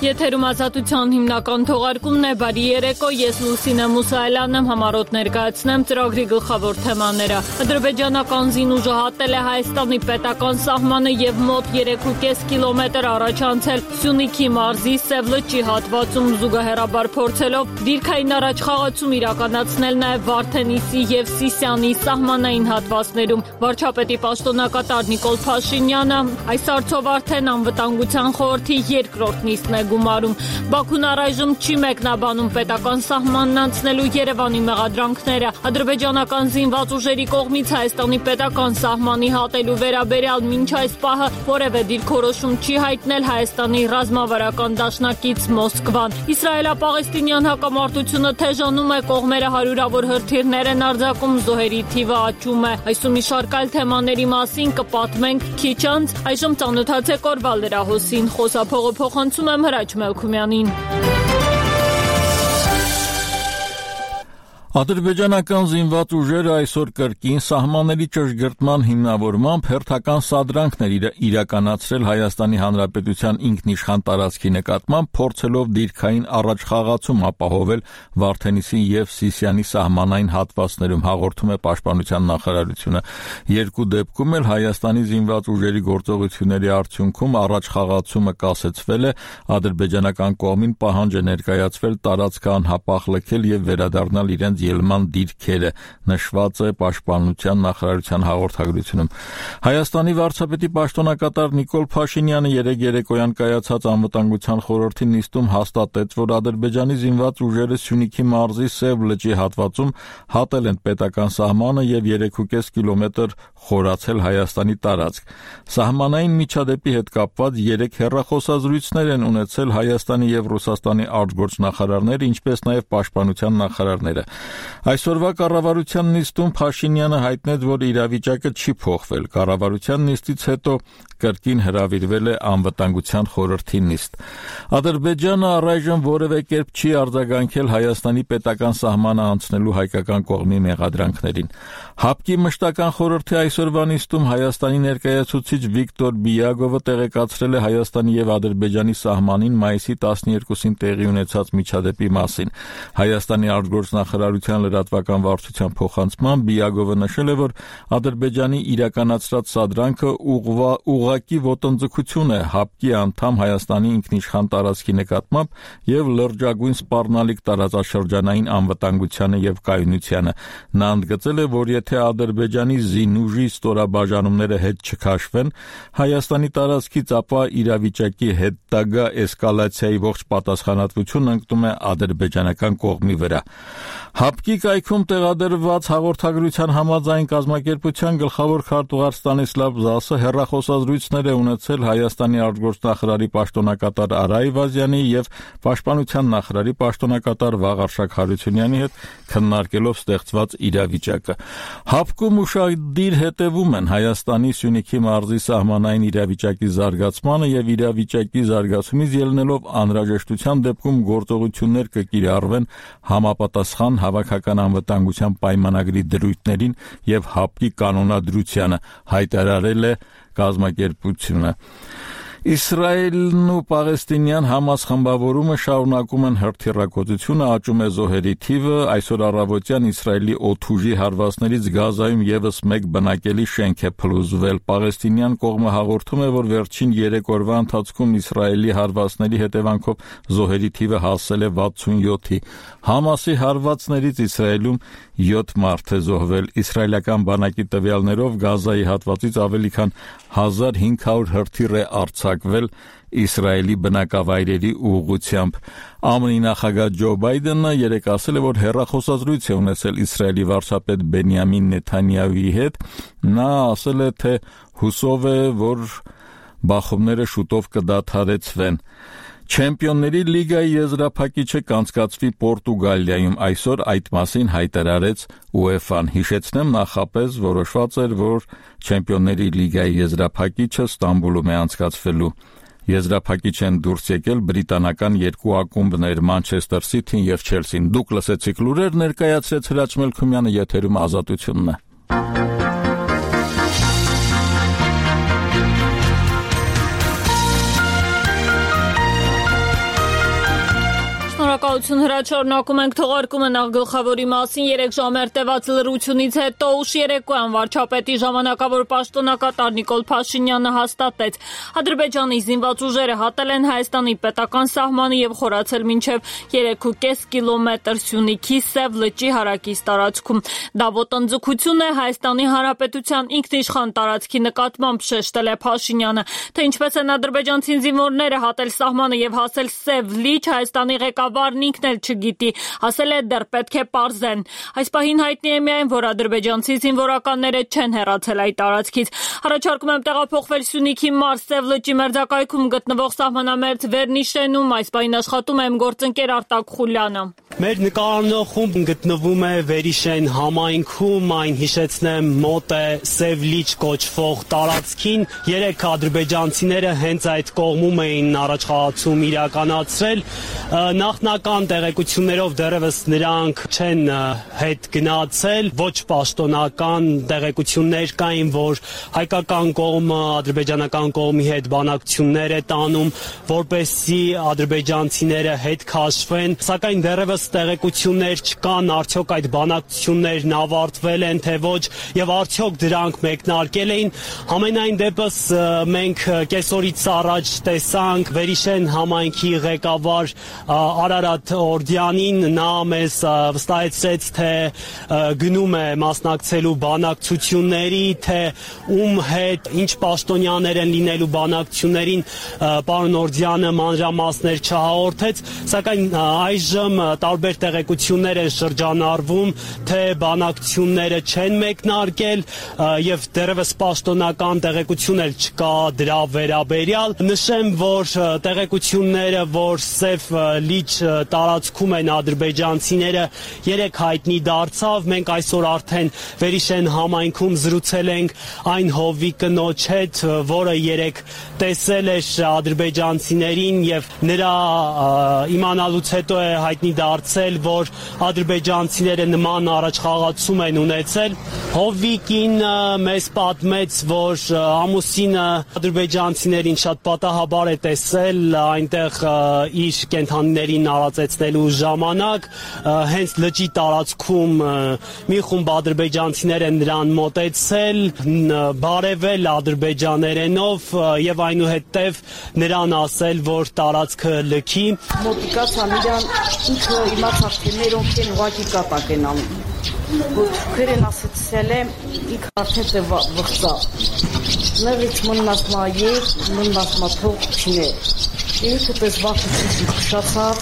Եթերում ազատության հիմնական թողարկումն է, բարի երեկո, ես Լուսինե Մուսայելյանն եմ, համառոտ ներկայացնեմ ծրագրի գլխավոր թեմաները։ Ադրբեջանական զինուժը հատել է Հայաստանի պետական սահմանը եւ մոտ 3.5 կիլոմետր առաջ անցել Սյունիքի մարզի Սևլճի հատվածում զուգահեռաբար փորձելով դիրքային առաջխաղացում իրականացնել նաեւ Վարդենիսի եւ Սիսիանի սահմանային հատվածներում։ Վարչապետի պաշտոնակատար Նիկոլ Փաշինյանը այս հարցով արդեն անվտանգության խորհրդի երկրորդ նիստն է գումարում։ Բաքուն առայժմ չի մեկնաբանում պետական սահմանն անցնելու Երևանի մեղադրանքները։ Ադրբեջանական զինված ուժերի կողմից Հայաստանի պետական սահմանի հատելու վերաբերյալ մինչ այս պահը որևէ դիրքորոշում չի հայտնել Հայաստանի ռազմավարական դաշնակից Մոսկվան։ Իսրայելա-պաղեստինյան հակամարտությունը թեժանում է, կողմերը հարյուրավոր հրթիռներ են արձակում, զոհերի թիվը աճում է։ Այսօր մի շարք այլ թեմաների մասին կպատմենք քիչ անց։ Այժմ ծանոթացեք օրվա լրահոսին, խոսափողը փոխանցում եմ Հրաչ Մելքումյանին։ Ադրբեջանական զինված ուժերը այսօր կրկին սահմանների ճշգրտման հիմնավորմամբ հերթական սադրանքներ իրականացրել Հայաստանի Հանրապետության ինքնիշխան տարածքի նկատմամբ, փորձելով դիրքային առաջխաղացում ապահովել Վարդենիսի եւ Սիսիանի սահմանային հատվածներում, հաղորդում է Պաշտպանության նախարարությունը։ Երկու դեպքում էլ Հայաստանի զինված ուժերի գործողությունների արդյունքում առաջխաղացումը կասեցվել է, ադրբեջանական կողմին պահանջ է ներկայացվել տարածքը անհապաղ լքել եւ վերադառնալ իրենց ելման դիրքերը, նշված է Պաշտպանության նախարարության հաղորդագրությունում։ Հայաստանի վարչապետի պաշտոնակատար Նիկոլ Փաշինյանը երեկոյան կայացած անվտանգության խորհրդի նիստում հաստատեց, որ Ադրբեջանի զինված ուժերը Սյունիքի մարզի Սև լճի հատվածում հատել են պետական սահմանը եւ 3.5 կիլոմետր խորացել Հայաստանի տարածք։ Սահմանային միջադեպի հետ կապված 3 հեռախոսազրույցներ են ունեցել Հայաստանի եւ Ռուսաստանի արտգործնախարարները, ինչպես նաեւ Պաշտպանության նախարարները։ Այսօրվա կառավարության նիստում Փաշինյանը հայտնեց, որ իրավիճակը չի փոխվել։ Կառավարության նիստից հետո կրկին հրավիրվել է անվտանգության խորհրդի նիստ։ Ադրբեջանը առայժմ որևէ կերպ չի արձագանքել Հայաստանի պետական սահմանը անցնելու հայկական կողմի մեղադրանքներին։ ՀԱՊԿ-ի մշտական խորհրդի այսօրվա նիստում Հայաստանի ներկայացուցիչ Վիկտոր Բիագովը տեղեկացրել է Հայաստանի եւ Ադրբեջանի սահմանին մայիսի 12-ին տեղի ունեցած միջադեպի մասին։ Հայաստանի արտգործնախարարության լրատվական վարչության փոխանցմամբ Բիագովը նշել է, որ Ադրբեջանի իրականացրած սադրանքը ուղղակի ոտնձգություն է ՀԱՊԿ-ի անդամ Հայաստանի ինքնիշխան տարածքի նկատմամբ եւ լրջագույն սպառնալիք տարածաշրջանային անվտանգությանը եւ կայունությանը։ Նա ընդգծել է, որ եթե Ադրբեջանի զինուժի ստորաբաժանումները հետ չքաշվեն Հայաստանի տարածքից, ապա իրավիճակի հետագա էսկալացիայի ողջ պատասխանատվությունն ընկնում է ադրբեջանական կողմի վրա։ ՀԱՊԿ-ի կայքում տեղադրված հաղորդագրության համաձայն կազմակերպության գլխավոր քարտուղար Ստանիսլավ Զասը հեռախոսազրույցներ է ունեցել Հայաստանի արտգործնախարարի պաշտոնակատար Արա Այվազյանի եւ Պաշտպանության նախարարի պաշտոնակատար Վաղարշակ Հարությունյանի հետ, քննարկելով ստեղծված իրավիճակը։ ՀԱՊԿ-ում ուշադիր հետևում են Հայաստանի Սյունիքի մարզի սահմանային իրավիճակի զարգացմանը եւ իրավիճակի զարգացումից ելնելով անհրաժեշտության դեպքում գործողություններ կկիրառվեն համապատասխան հավաքական անվտանգության պայմանագրի դրույթներին եւ ՀԱՊԿ-ի կանոնադրությանը, հայտարարել է կազմակերպությունը։ Իսրայելն ու պաղեստինյան Համաս խմբավորումը շարունակում են հրթիռակոծությունը, աճում է զոհերի թիվը։ Այսօր առավոտյան Իսրայելի օդուժի հարվածներից Գազայում եւս մեկ բնակելի շենք է փլուզվել։ Պաղեստինյան կողմը հաղորդում է, որ վերջին 3 օրվա ընթացքում Իսրայելի հարվածների հետևանքով զոհերի թիվը հասել է 67-ի։ Համասի հարվածներից Իսրայելում 7 մարդ է զոհվել։ Իսրայելական բանակի տվյալներով Գազայի հատվածից ավելի քան 1500 հրթիռ է արձակվել Իսրայելի բնակավայրերի ուղղությամբ։ ԱՄՆ-ի նախագահ Ջո Բայդենը երեկ ասել է, որ հեռախոսազրույց է ունեցել Իսրայելի վարչապետ Բենյամին Նեթանյահուի հետ։ Նա ասել է, թե հուսով է, որ բախումները շուտով կդադարեցվեն։ Չեմպիոնների լիգայի եզրափակիչը կանցկացվի Պորտուգալիայում, այսօր այդ մասին հայտարարեց UEFA-ն։ Հիշեցնեմ, նախապես որոշված էր, որ Չեմպիոնների լիգայի եզրափակիչը Ստամբուլում է անցկացվելու։ Եզրափակիչ են դուրս եկել բրիտանական երկու ակումբներ՝ Մանչեսթեր Սիթին եւ Չելսին։ Դուք լսեցիք լուրեր, ներկայացրեց Հրաչ Մելքումյանը, եթերում Ազատությունն է։ Շնորհակալություն հրաչառնակում ենք թողարկումը նախ գլխավորի մասին 3 ժամեր տևած լրությունից հետո ուշ երեկոյան վարչապետի ժամանակավոր պաշտոնակատար Նիկոլ Փաշինյանը հաստատեց Ադրբեջանի զինված ուժերը հատել են Հայաստանի պետական սահմանը եւ խորացել մինչեւ 3.5 կիլոմետր Սյունիքի Սև լճի հարակից տարածքում դա ոտնձգություն է Հայաստանի Հանրապետության ինքնիշխան տարածքի նկատմամբ շեշտել է Փաշինյանը թե ինչպես են ադրբեջանցի զինվորները հատել սահմանը եւ հասել Սև լիճ Հայաստանի ղեկավարն ինքն էլ չգիտի, ասել է դեռ պետք է պարզեն։ Այս պահին հայտնի է միայն, որ ադրբեջանցի զինվորականները չեն հեռացել այդ տարածքից։ Առաջարկում եմ տեղափոխվել Սյունիքի Մարս Սև լճի մերձակայքում գտնվող սահմանամերձ Վերնիշենում, այս պահին աշխատում է իմ գործընկեր Արտակ Խուլյանը։ Մեր նկարանող խումբ գտնվում է Վերիշեն համայնքում, այն հիշեցնեմ մոտ է Սև լիճ կոչվող տարածքին, 3 ադրբեջանցիները հենց այդ կողմում էին առաջխաղացում իրականացրել, նախնական տեղեկություններով դեռևս նրանք չեն հետ գնացել, ոչ պաշտոնական տեղեկություններ կային, որ հայկական կողմը ադրբեջանական կողմի հետ բանակցություններ է տանում, որպեսզի ադրբեջանցիները հետ քաշվեն, սակայն դեռևս տեղեկություններ չկան, արդյոք այդ բանակցություններն ավարտվել են, թե ոչ, եւ արդյոք դրանք մեկնարկել էին։ Համենայն դեպս մենք կեսօրից առաջ տեսանք Վերիշեն համայնքի ղեկավար Արարատ Օրդյանին, նա մեզ վստահեցրեց, թե գնում է մասնակցելու բանակցությունների, թե ում հետ, ինչ պաշտոնյաներ են լինելու բանակցություններին, պարոն Օրդյանը մանրամասներ չհաղորդեց, սակայն այժմ տարբեր տեղեկություններ են շրջանառվում, թե բանակցությունները չեն մեկնարկել եւ դեռևս պաշտոնական տեղեկություն էլ չկա դրա վերաբերյալ։ Նշեմ, որ տեղեկությունները, որ Սև լիճ տարածքում են ադրբեջանցիները, 3 հայտնի դարձավ։ Մենք այսօր արդեն Վերիշեն համայնքում զրուցել ենք այն հովվի կնոջ հետ, որը 3 տեսել էր ադրբեջանցիներին եւ նրա իմանալուց հետո է հայտնի դարձել, որ ադրբեջանցիները նման առաջխաղացում են ունեցել։ Հովվի կինը մեզ պատմեց, որ ամուսինը ադրբեջանցիներին շատ պատահաբար է տեսել այնտեղ իր կենդանիներին արածեցնելու ժամանակ, հենց լճի տարածքում մի խումբ ադրբեջանցիներ են նրան մոտեցել, բարևել ադրբեջաներենով եւ այնուհետեւ նրան ասել, որ տարածքը լքի։ Մոտիկա Սամիրյան ինքը իմացավ, թե մերոնք են ուղղակի կատակ են անում։ Որ քրեն ասեցել է, ինքը արդեն է վղծա։ Նվից մննասմա եվ մննասմա թող չինե։ Ինքը պես վախեցից քշացավ։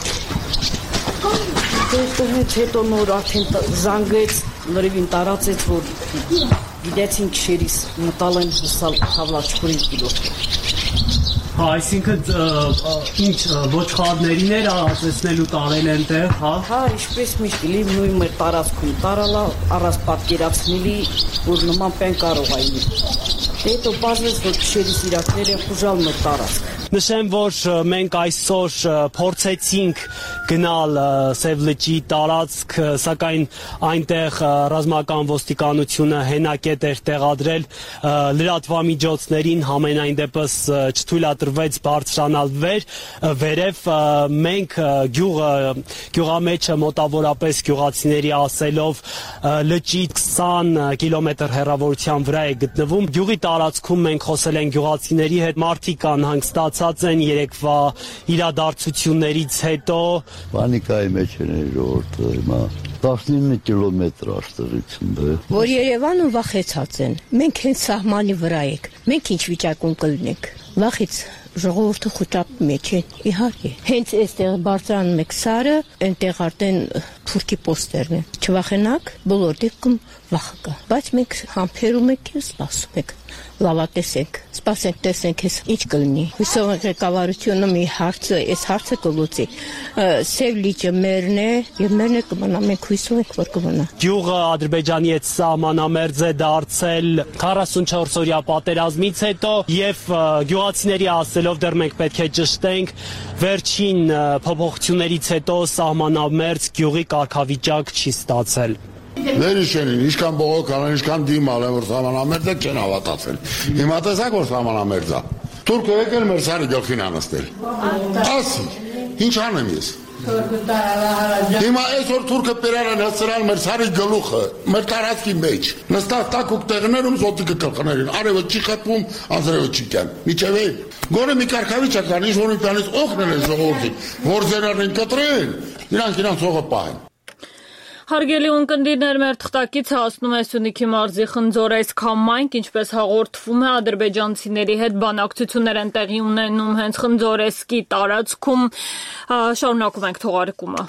Դες հետո նոր արդեն զանգեց, լրիվին տարածեց, որ գիտեցին քշերիս մտալ են հուսալ հավլաչքուրին կիլո։ Այսինքն ինչ ոչխարներին էր արածեցնելու տարել են տեղ, հա։ Հա, ինչպես միշտ լի նույն մեր տարածքում տարալա առանց պատկերացնելի, որ նման բան կարող է լինել։ Հետո բազմից որ քշերիս իրակները խուժալ մեր տարածք։ Նշեմ, որ մենք այսօր փորձեցինք գնալ Սև լճի տարածք, սակայն այնտեղ ռազմական ոստիկանությունը հենակետ էր տեղադրել լրատվամիջոցներին, համենայն դեպս չթույլատրվեց բարձրանալ վերև, մենք գյուղամեջը մոտավորապես գյուղացիների ասելով լճի 20 կիլոմետր հեռավորության վրա է գտնվում։ Գյուղի տարածքում մենք խոսել ենք գյուղացիների հետ, մարդիկ անհանգստացած են երեկվա իրադարձություններից հետո։ Պանիկայի մեջ են ժողովուրդը, հիմա 19 կիլոմետր աշտարություն է։ Որ Երևանը վախեցած են, մենք հենց սահմանի վրա ենք, մենք ինչ վիճակում կլինենք, վախից ժողովուրդը խոճապի մեջ են, իհարկե։ Հենց այստեղ բարձրանում եք սարը, այնտեղ արդեն թուրքի պոստերն են։ Չվախենաք, բոլոր դեպքում վախը կա, բայց մենք համբերում ենք եւ սպասում ենք։ Լավատեսենք, սպասենք, տեսենք ինչ կլինի։ Հույսով ղեկավարությունը մի հարցը, այս հարցը կլուծի։ Սև լիճը մերն է եւ մերն է կմնա, մենք հույսով ենք, որ կմնա։ Գյուղը Ադրբեջանի հետ սահմանամերձ է դարձել 44-օրյա պատերազմից հետո եւ գյուղացիների ասելով դեռ մենք պետք է ճշտենք, վերջին փոփոխություններից հետո սահմանամերձ գյուղի կարգավիճակ չի ստացել։ Վերիշենին, ինչքան բողոքան, ինչքան դիմալ են, որ սահմանամերձ է, չեն հավատացել։ Հիմա տեսակ, որ սահմանամերձ է։ Թուրքը եկել մեր սարի գլխին անստել։ Ասի, ինչ անեմ ես։ Հիմա այսօր թուրքը պերարան հասցրալ մեր սարի գլուխը, մեր տարածքի մեջ, նստած տակուկ տեղներում զոտիկը կլխներին, արևը չի խտվում, անձրևը չի կյան, միջև է, գոնե մի կարգավիճ կան, ինչ-որ մի պյանից օգնել են ժողորդին, որ ձերարին կտրեն, իրանք հողը պահեն։ Հարգելի ունկնդիրներ, մեր թղթակիցը հասնում է Սյունիքի մարզի Խնձորես քամայնք, ինչպես հաղորդվում է, ադրբեջանցիների հետ բանակցություններ են տեղի ունենում հենց Խնձորեսկի տարածքում, շարունակում ենք թողարկումը։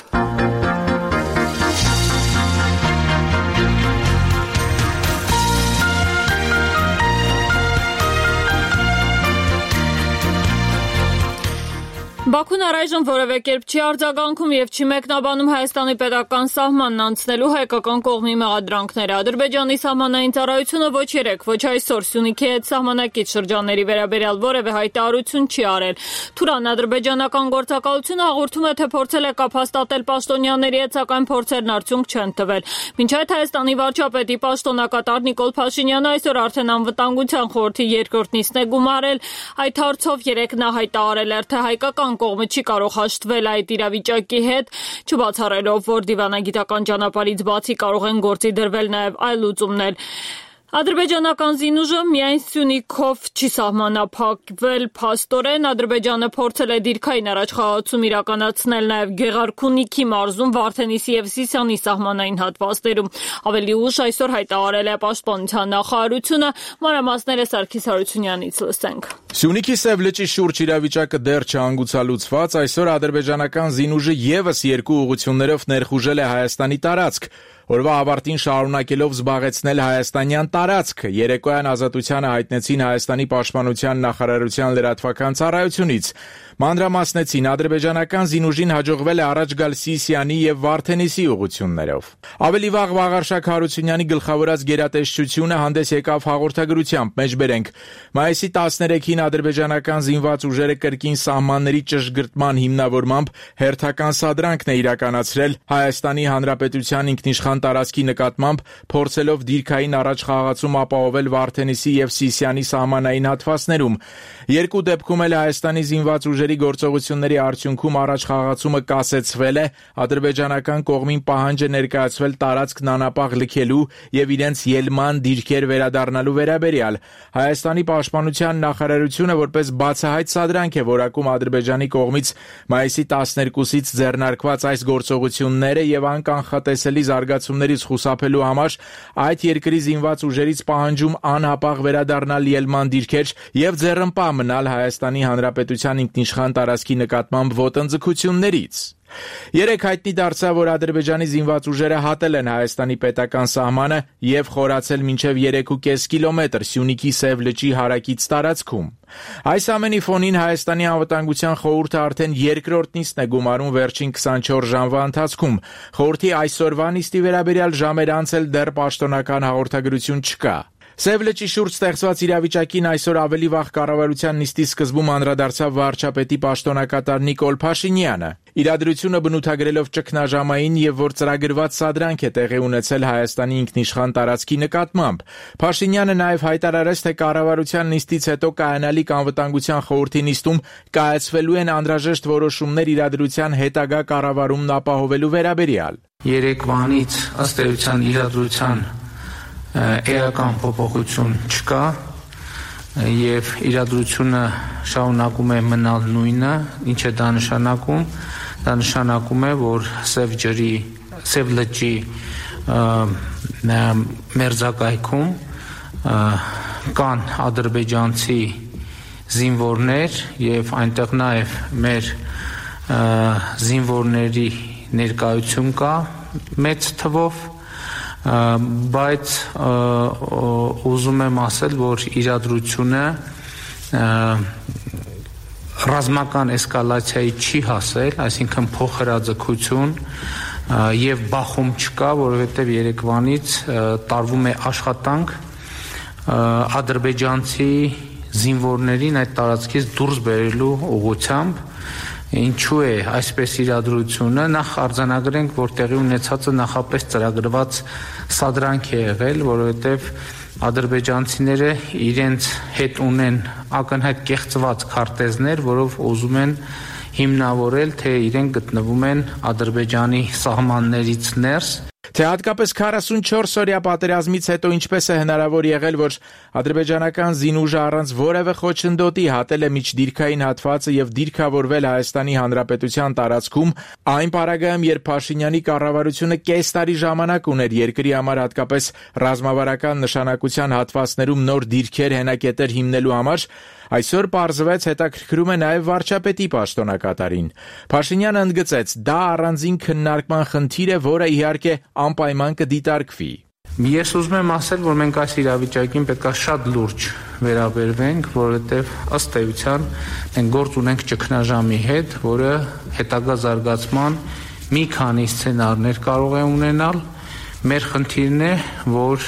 Բաքուն առայժմ որևէ կերպ չի արձագանքում եւ չի մեկնաբանում Հայաստանի պետական սահմանն անցնելու հայկական կողմի մեղադրանքները։ Ադրբեջանի սահմանային ծառայությունը ոչ երեկ, ոչ այսօր Սյունիքի հետ սահմանակից շրջանների վերաբերյալ որևէ հայտարարություն չի արել։ Թուրան ադրբեջանական գործակալությունը հաղորդում է, թե փորձել է կապ հաստատել պաշտոնյաների հետ, սակայն փորձերն արդյունք չեն տվել։ Մինչ այդ Հայաստանի վարչապետի պաշտոնակատար Նիկոլ Փաշինյանը այսօր արդեն անվտանգության խորհրդի երկրորդ նիստն է գումարել։ Այդ հարցով երեկ նա հայտարարել էր, թե հայկական կողմը չի կարող հաշտվել այդ իրավիճակի հետ, չբացառելով, որ դիվանագիտական ճանապարհից բացի կարող են գործի դրվել նաև այլ լուծումներ։ Ադրբեջանական զինուժը միայն Սյունիքով չի սահմանափակվել փաստորեն, Ադրբեջանը փորձել է դիրքային առաջխաղացում իրականացնել նաև Գեղարքունիքի մարզում, Վարդենիսի եւ Սիսիանի սահմանային հատվածներում։ Ավելի ուշ այսօր հայտարարել է պաշտպանության նախարարությունը, մանրամասները Սարգիս Հարությունյանից լսենք։ Սյունիքի Սև լճի շուրջ իրավիճակը դեռ չհանգուցալուծված, այսօր ադրբեջանական զինուժը եւս երկու ուղղություններով ներխուժել է Հայաստանի տարածք։ Օրվա ավարտին շարունակելով զբաղեցնել հայաստանյան տարածքը, երեկոյան Ազատությանը հայտնեցին Հայաստանի պաշտպանության նախարարության լրատվական ծառայությունից։ Մանրամասնեցին, ադրբեջանական զինուժին հաջողվել է առաջ գալ Սիսիանի եւ Վարդենիսի ուղղություններով։ Ավելի վաղ Վաղարշակ Հարությունյանի գլխավորած գերատեսչությունը հանդես եկավ հաղորդագրությամբ, մեջբերենք։ Մայիսի 13-ին ադրբեջանական զինված ուժերը կրկին սահմանների ճշգրտման հիմնավորմամբ հերթական սադրանքն է իրականացրել Հայաստանի Հանրապետության ինքնիշխան տարածքի նկատմամբ, փորձելով դիրքային առաջխաղացում ապահովել Վարդենիսի եւ Սիսիանի սահմանային հատվածներում։ Երկու դեպքում էլ Հայաստանի զինված ուժերի գործողությունների արդյունքում առաջխաղացումը կասեցվել է, ադրբեջանական կողմին պահանջ է ներկայացվել տարածքն անապահ լքելու եւ իրենց ելման դիրքեր վերադառնալու վերաբերյալ։ Հայաստանի պաշտպանության նախարարությունը որպես բացահայտ սադրանք է որակում Ադրբեջանի կողմից մայիսի 12-ից ձեռնարկված այս գործողությունները եւ անկանխատեսելի զարգացումներից խուսափելու համար այդ երկրի զինված ուժերից պահանջում անհապաղ վերադառնալ ելման դիրքեր եւ ձեռնպահ մնալ Հայաստանի Հանրապետության ինքնիշխան տարածքի նկատմամբ ոտնձգություններից։ Երեկ հայտնի դարձավ, որ Ադրբեջանի զինված ուժերը հատել են Հայաստանի պետական սահմանը եւ խորացել մինչեւ 3.5 կիլոմետր Սյունիքի Սև լճի հարակից տարածքում։ Այս ամենի ֆոնին Հայաստանի անվտանգության խորհուրդը արդեն երկրորդ նիստն է գումարում վերջին 24 ժամվա ընթացքում։ Խորհրդի այսօրվա նիստի վերաբերյալ ժամեր անց էլ դեռ պաշտոնական հաղորդագրություն չկա։ Սև լճի շուրջ ստեղծված իրավիճակին այսօր ավելի վաղ կառավարության նիստի սկզբում անդրադարձավ վարչապետի պաշտոնակատար Նիկոլ Փաշինյանը։ Իրադրությունը բնութագրելով ճգնաժամային եւ որ ծրագրված սադրանք է տեղի ունեցել Հայաստանի ինքնիշխան տարածքի նկատմամբ։ Փաշինյանը նաեւ հայտարարեց, թե կառավարության նիստից հետո կայանալիք անվտանգության խորհրդի նիստում կայացվելու են անհրաժեշտ որոշումներ իրադրության հետագա կառավարումն ապահովելու վերաբերյալ։ Երեկվանից ըստ էության իրադրության էական փոփոխություն չկա եւ իրադրությունը շարունակում է մնալ նույնը, ինչ է դա նշանակում։ Դա նշանակում է, որ Սև լճի մերձակայքում կան ադրբեջանցի զինվորներ եւ այնտեղ նաեւ մեր զինվորների ներկայություն կա մեծ թվով, բայց ուզում եմ ասել, որ իրադրությունը ռազմական էսկալացիայի չի հասել, այսինքն փոխհրաձգություն եւ բախում չկա, որովհետեւ երեկվանից տարվում է աշխատանք ադրբեջանցի զինվորներին այդ տարածքից դուրս բերելու ուղղությամբ։ Ինչու է այսպես իրադրությունը, նախ արձանագրենք, որ տեղի ունեցածը նախապես ծրագրված սադրանք է եղել, որովհետև ադրբեջանցիները իրենց հետ ունեն ակնհայտ կեղծված քարտեզներ, որով ուզում են հիմնավորել, թե իրենք գտնվում են Ադրբեջանի սահմաններից ներս։ Թե հատկապես 44 օրյա պատերազմից հետո ինչպես է հնարավոր եղել, որ ադրբեջանական զինուժը առանց որևէ խոչընդոտի հատել է միջդիրքային հատվածը եւ դիրքավորվել Հայաստանի Հանրապետության տարածքում, այն պարագայում, երբ Փաշինյանի կառավարությունը կես տարի ժամանակ ուներ երկրի համար հատկապես ռազմավարական նշանակության հատվածներում նոր դիրքեր հենակետեր հիմնելու համար, այսօր պարզվեց հետաքրքրում է նաև վարչապետի պաշտոնակատարին։ Փաշինյանը ընդգծեց, դա առանձին քննարկման խնդիր է, որը իհարկե անպայման կդիտարկվի։ Ես ուզում եմ ասել, որ մենք այս իրավիճակին պետք է շատ լուրջ վերաբերվենք, որովհետև ըստ էության մենք գործ ունենք ճգնաժամի հետ, որը հետագա զարգացման մի քանի սցենարներ կարող է ունենալ։ Մեր խնդիրն է, որ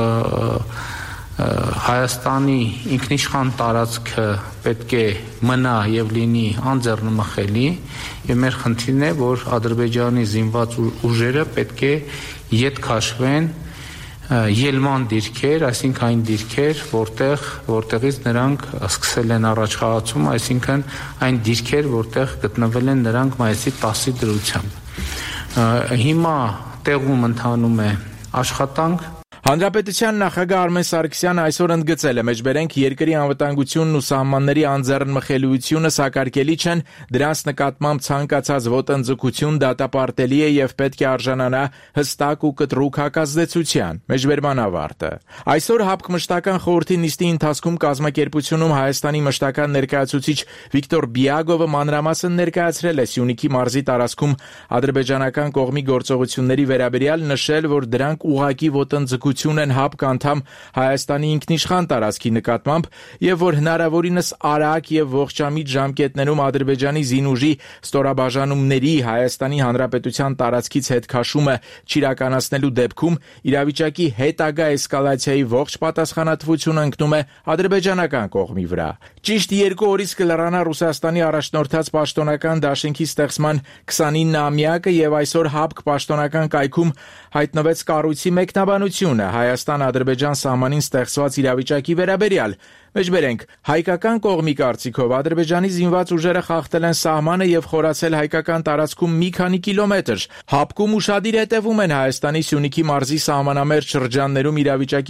Հայաստանի ինքնիշխան տարածքը պետք է մնա եւ լինի անձեռնմխելի, եւ մեր խնդիրն է, որ Ադրբեջանի զինված ուժերը պետք է ետ քաշվեն ելման դիրքեր, այսինքն այն դիրքեր, որտեղից նրանք սկսել են առաջխաղացում, այսինքն այն դիրքեր, որտեղ գտնվել են նրանք մայիսի 10-ի դրությամբ։ Հիմա տեղում ընթանում է աշխատանք։ Հանրապետության նախագահ Արմեն Սարգսյանը այսօր ընդգծել է, մեջբերենք երկրի անվտանգությունն ու սահմանների անձեռնմխելիությունը սակարկելի չեն, դրանց նկատմամբ ցանկացած ոտնձգություն դատապարտելի է եւ պետք է արժանանա հստակ ու կտրուկ հակազդեցության։ Մեջբերման ավարտը։ Այսօր ՀԱՊԿ մշտական խորհրդի նիստի ընթացքում կազմակերպությունում Հայաստանի մշտական ներկայացուցիչ Վիկտոր Բիագովը մանրամասն ներկայացրել է Սյունիքի մարզի տարածքում ադրբեջանական կողմի գործողությունների վերաբերյալ, նշել, որ դրանք ուղղակի ոտնձգություն են ՀԱՊԿ անդամ Հայաստանի ինքնիշխան տարածքի նկատմամբ եւ որ հնարավորինս արագ եւ ողջամիտ ժամկետներում Ադրբեջանի զինուժի ստորաբաժանումների Հայաստանի Հանրապետության տարածքից հետ քաշումը չիրականացնելու դեպքում իրավիճակի հետագա էսկալացիայի ողջ պատասխանատվությունը ընկնում է ադրբեջանական կողմի վրա։ Ճիշտ 2 օրից կլրանա Ռուսաստանի առաջնորդած պաշտոնական դաշինքի ստեղծման 29-ամյակը եւ այսօր ՀԱՊԿ պաշտոնական կայքում հայտնվեց կառույցի մեկնաբանությունը Հայաստան-Ադրբեջան սահմանին ստեղծված իրավիճակի վերաբերյալ։ Մեջբերենք, հայկական կողմի կարծիքով Ադրբեջանի զինված ուժերը խախտել են սահմանը եւ խորացել հայկական տարածքում մի քանի կիլոմետր։ ՀԱՊԿ-ում ուշադիր հետևում են Հայաստանի Սյունիքի մարզի սահմանամերձ շրջաններում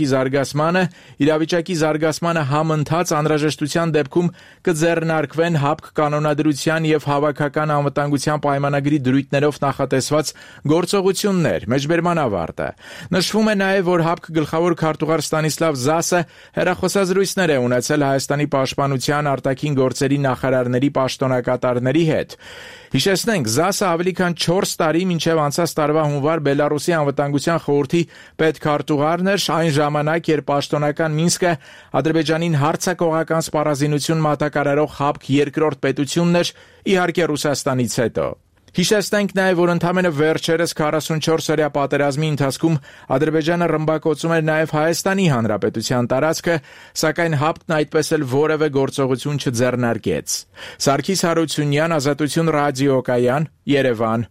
իրավիճակի զարգացմանը համընթաց անհրաժեշտության դեպքում կձեռնարկվեն ՀԱՊԿ կանոնադրության եւ հավաքական անվտանգության պայմանագրի դրույթներով նախատեսված գործողություններ։ Մեջբերման ավարտը։ Նշվում է նաեւ, որ ՀԱՊԿ գլխավոր քարտուղար Ստանիսլավ Զասը հերախոսազրույցներ է ունեցել Հայաստանի պաշտպանության արտաքին գործերի նախարարների պաշտոնակատարների հետ։ Հիշեցնենք, Զասը ավելի քան 4 տարի մինչև անցած տարվա հունվար Բելարուսի անվտանգության խորհրդի պետքարտուղարն էր, այն ժամանակ, երբ պաշտոնական Մինսկը Ադրբեջանին հարձակողական սպառազինություն մատակարարող ՀԱՊԿ երկրորդ պետությունն էր, իհարկե Ռուսաստանից հետո։ Հիշեցնենք նաև, որ ընդամենը վերջերս 44-օրյա պատերազմի ընթացքում Ադրբեջանը ռմբակոծում էր նաև Հայաստանի Հանրապետության տարածքը, սակայն ՀԱՊԿ-ն այդպես էլ որևէ գործողություն չձեռնարկեց։ Սարգիս Հարությունյան, Ազատություն ռադիոկայան, Երևան։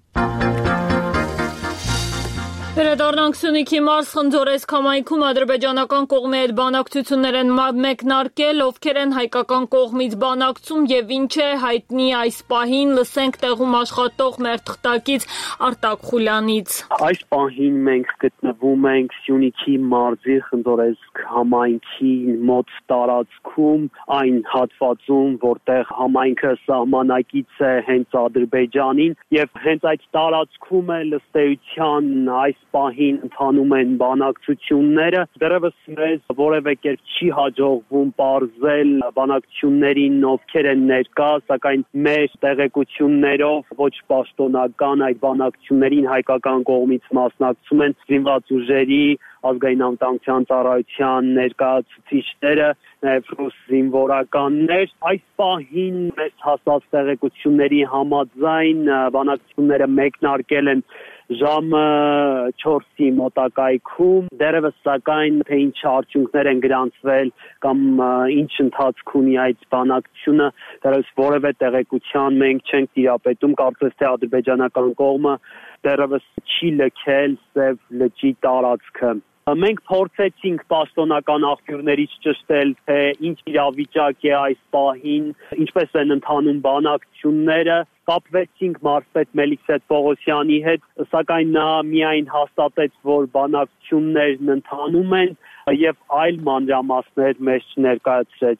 Վերադառնանք Սյունիքի մարզ Խնձորես քամայքում ադրբեջանական կողմի հետ բանակցություններ են մեկնարկել, ովքեր են հայկական կողմից բանակցում եւ ինչ է հայտնի այս պահին, լսենք տեղում աշխատող մեր թղթակից Արտակ Խուլյանից։ Այս պահին մենք գտնվում ենք Սյունիքի մարզի Խնձորես համայնքի մոտ տարածքում, այն հատվածում, որտեղ համայնքը սահմանակից է հենց Ադրբեջանին եւ հենց այդ տարածքում է ըստ էության այս պահին ընթանում են բանակցությունները, դեռևս մեզ որևէ կերպ չի հաջողվում պարզել բանակցություններին ովքեր են ներկա, սակայն մեր տեղեկություններով ոչ պաշտոնական այդ բանակցություններին հայկական կողմից մասնակցում են զինված ուժերի ազգային անվտանգության ծառայության ներկայացուցիչները, նաև ռուս զինվորականներ։ Այս պահին մեզ հասած տեղեկությունների համաձայն բանակցությունները մեկնարկել են ժամը 4-ի մոտակայքում, դեռևս սակայն թե ինչ արդյունքներ են գրանցվել կամ ինչ ընթացք ունի այդ բանակցությունը, դեռևս որևէ տեղեկության մենք չենք տիրապետում, կարծես թե ադրբեջանական կողմը դեռևս չի լքել Սև լճի տարածքը։ Մենք փորձեցինք պաշտոնական աղբյուրներից ճշտել, թե ինչ իրավիճակ է այս պահին, ինչպես են ընթանում բանակցությունները, կապվեցինք մարզպետ Մելիքսետ Պողոսյանի հետ, սակայն նա միայն հաստատեց, որ բանակցություններն ընթանում են եւ այլ մանրամասներ մեզ չներկայացրեց։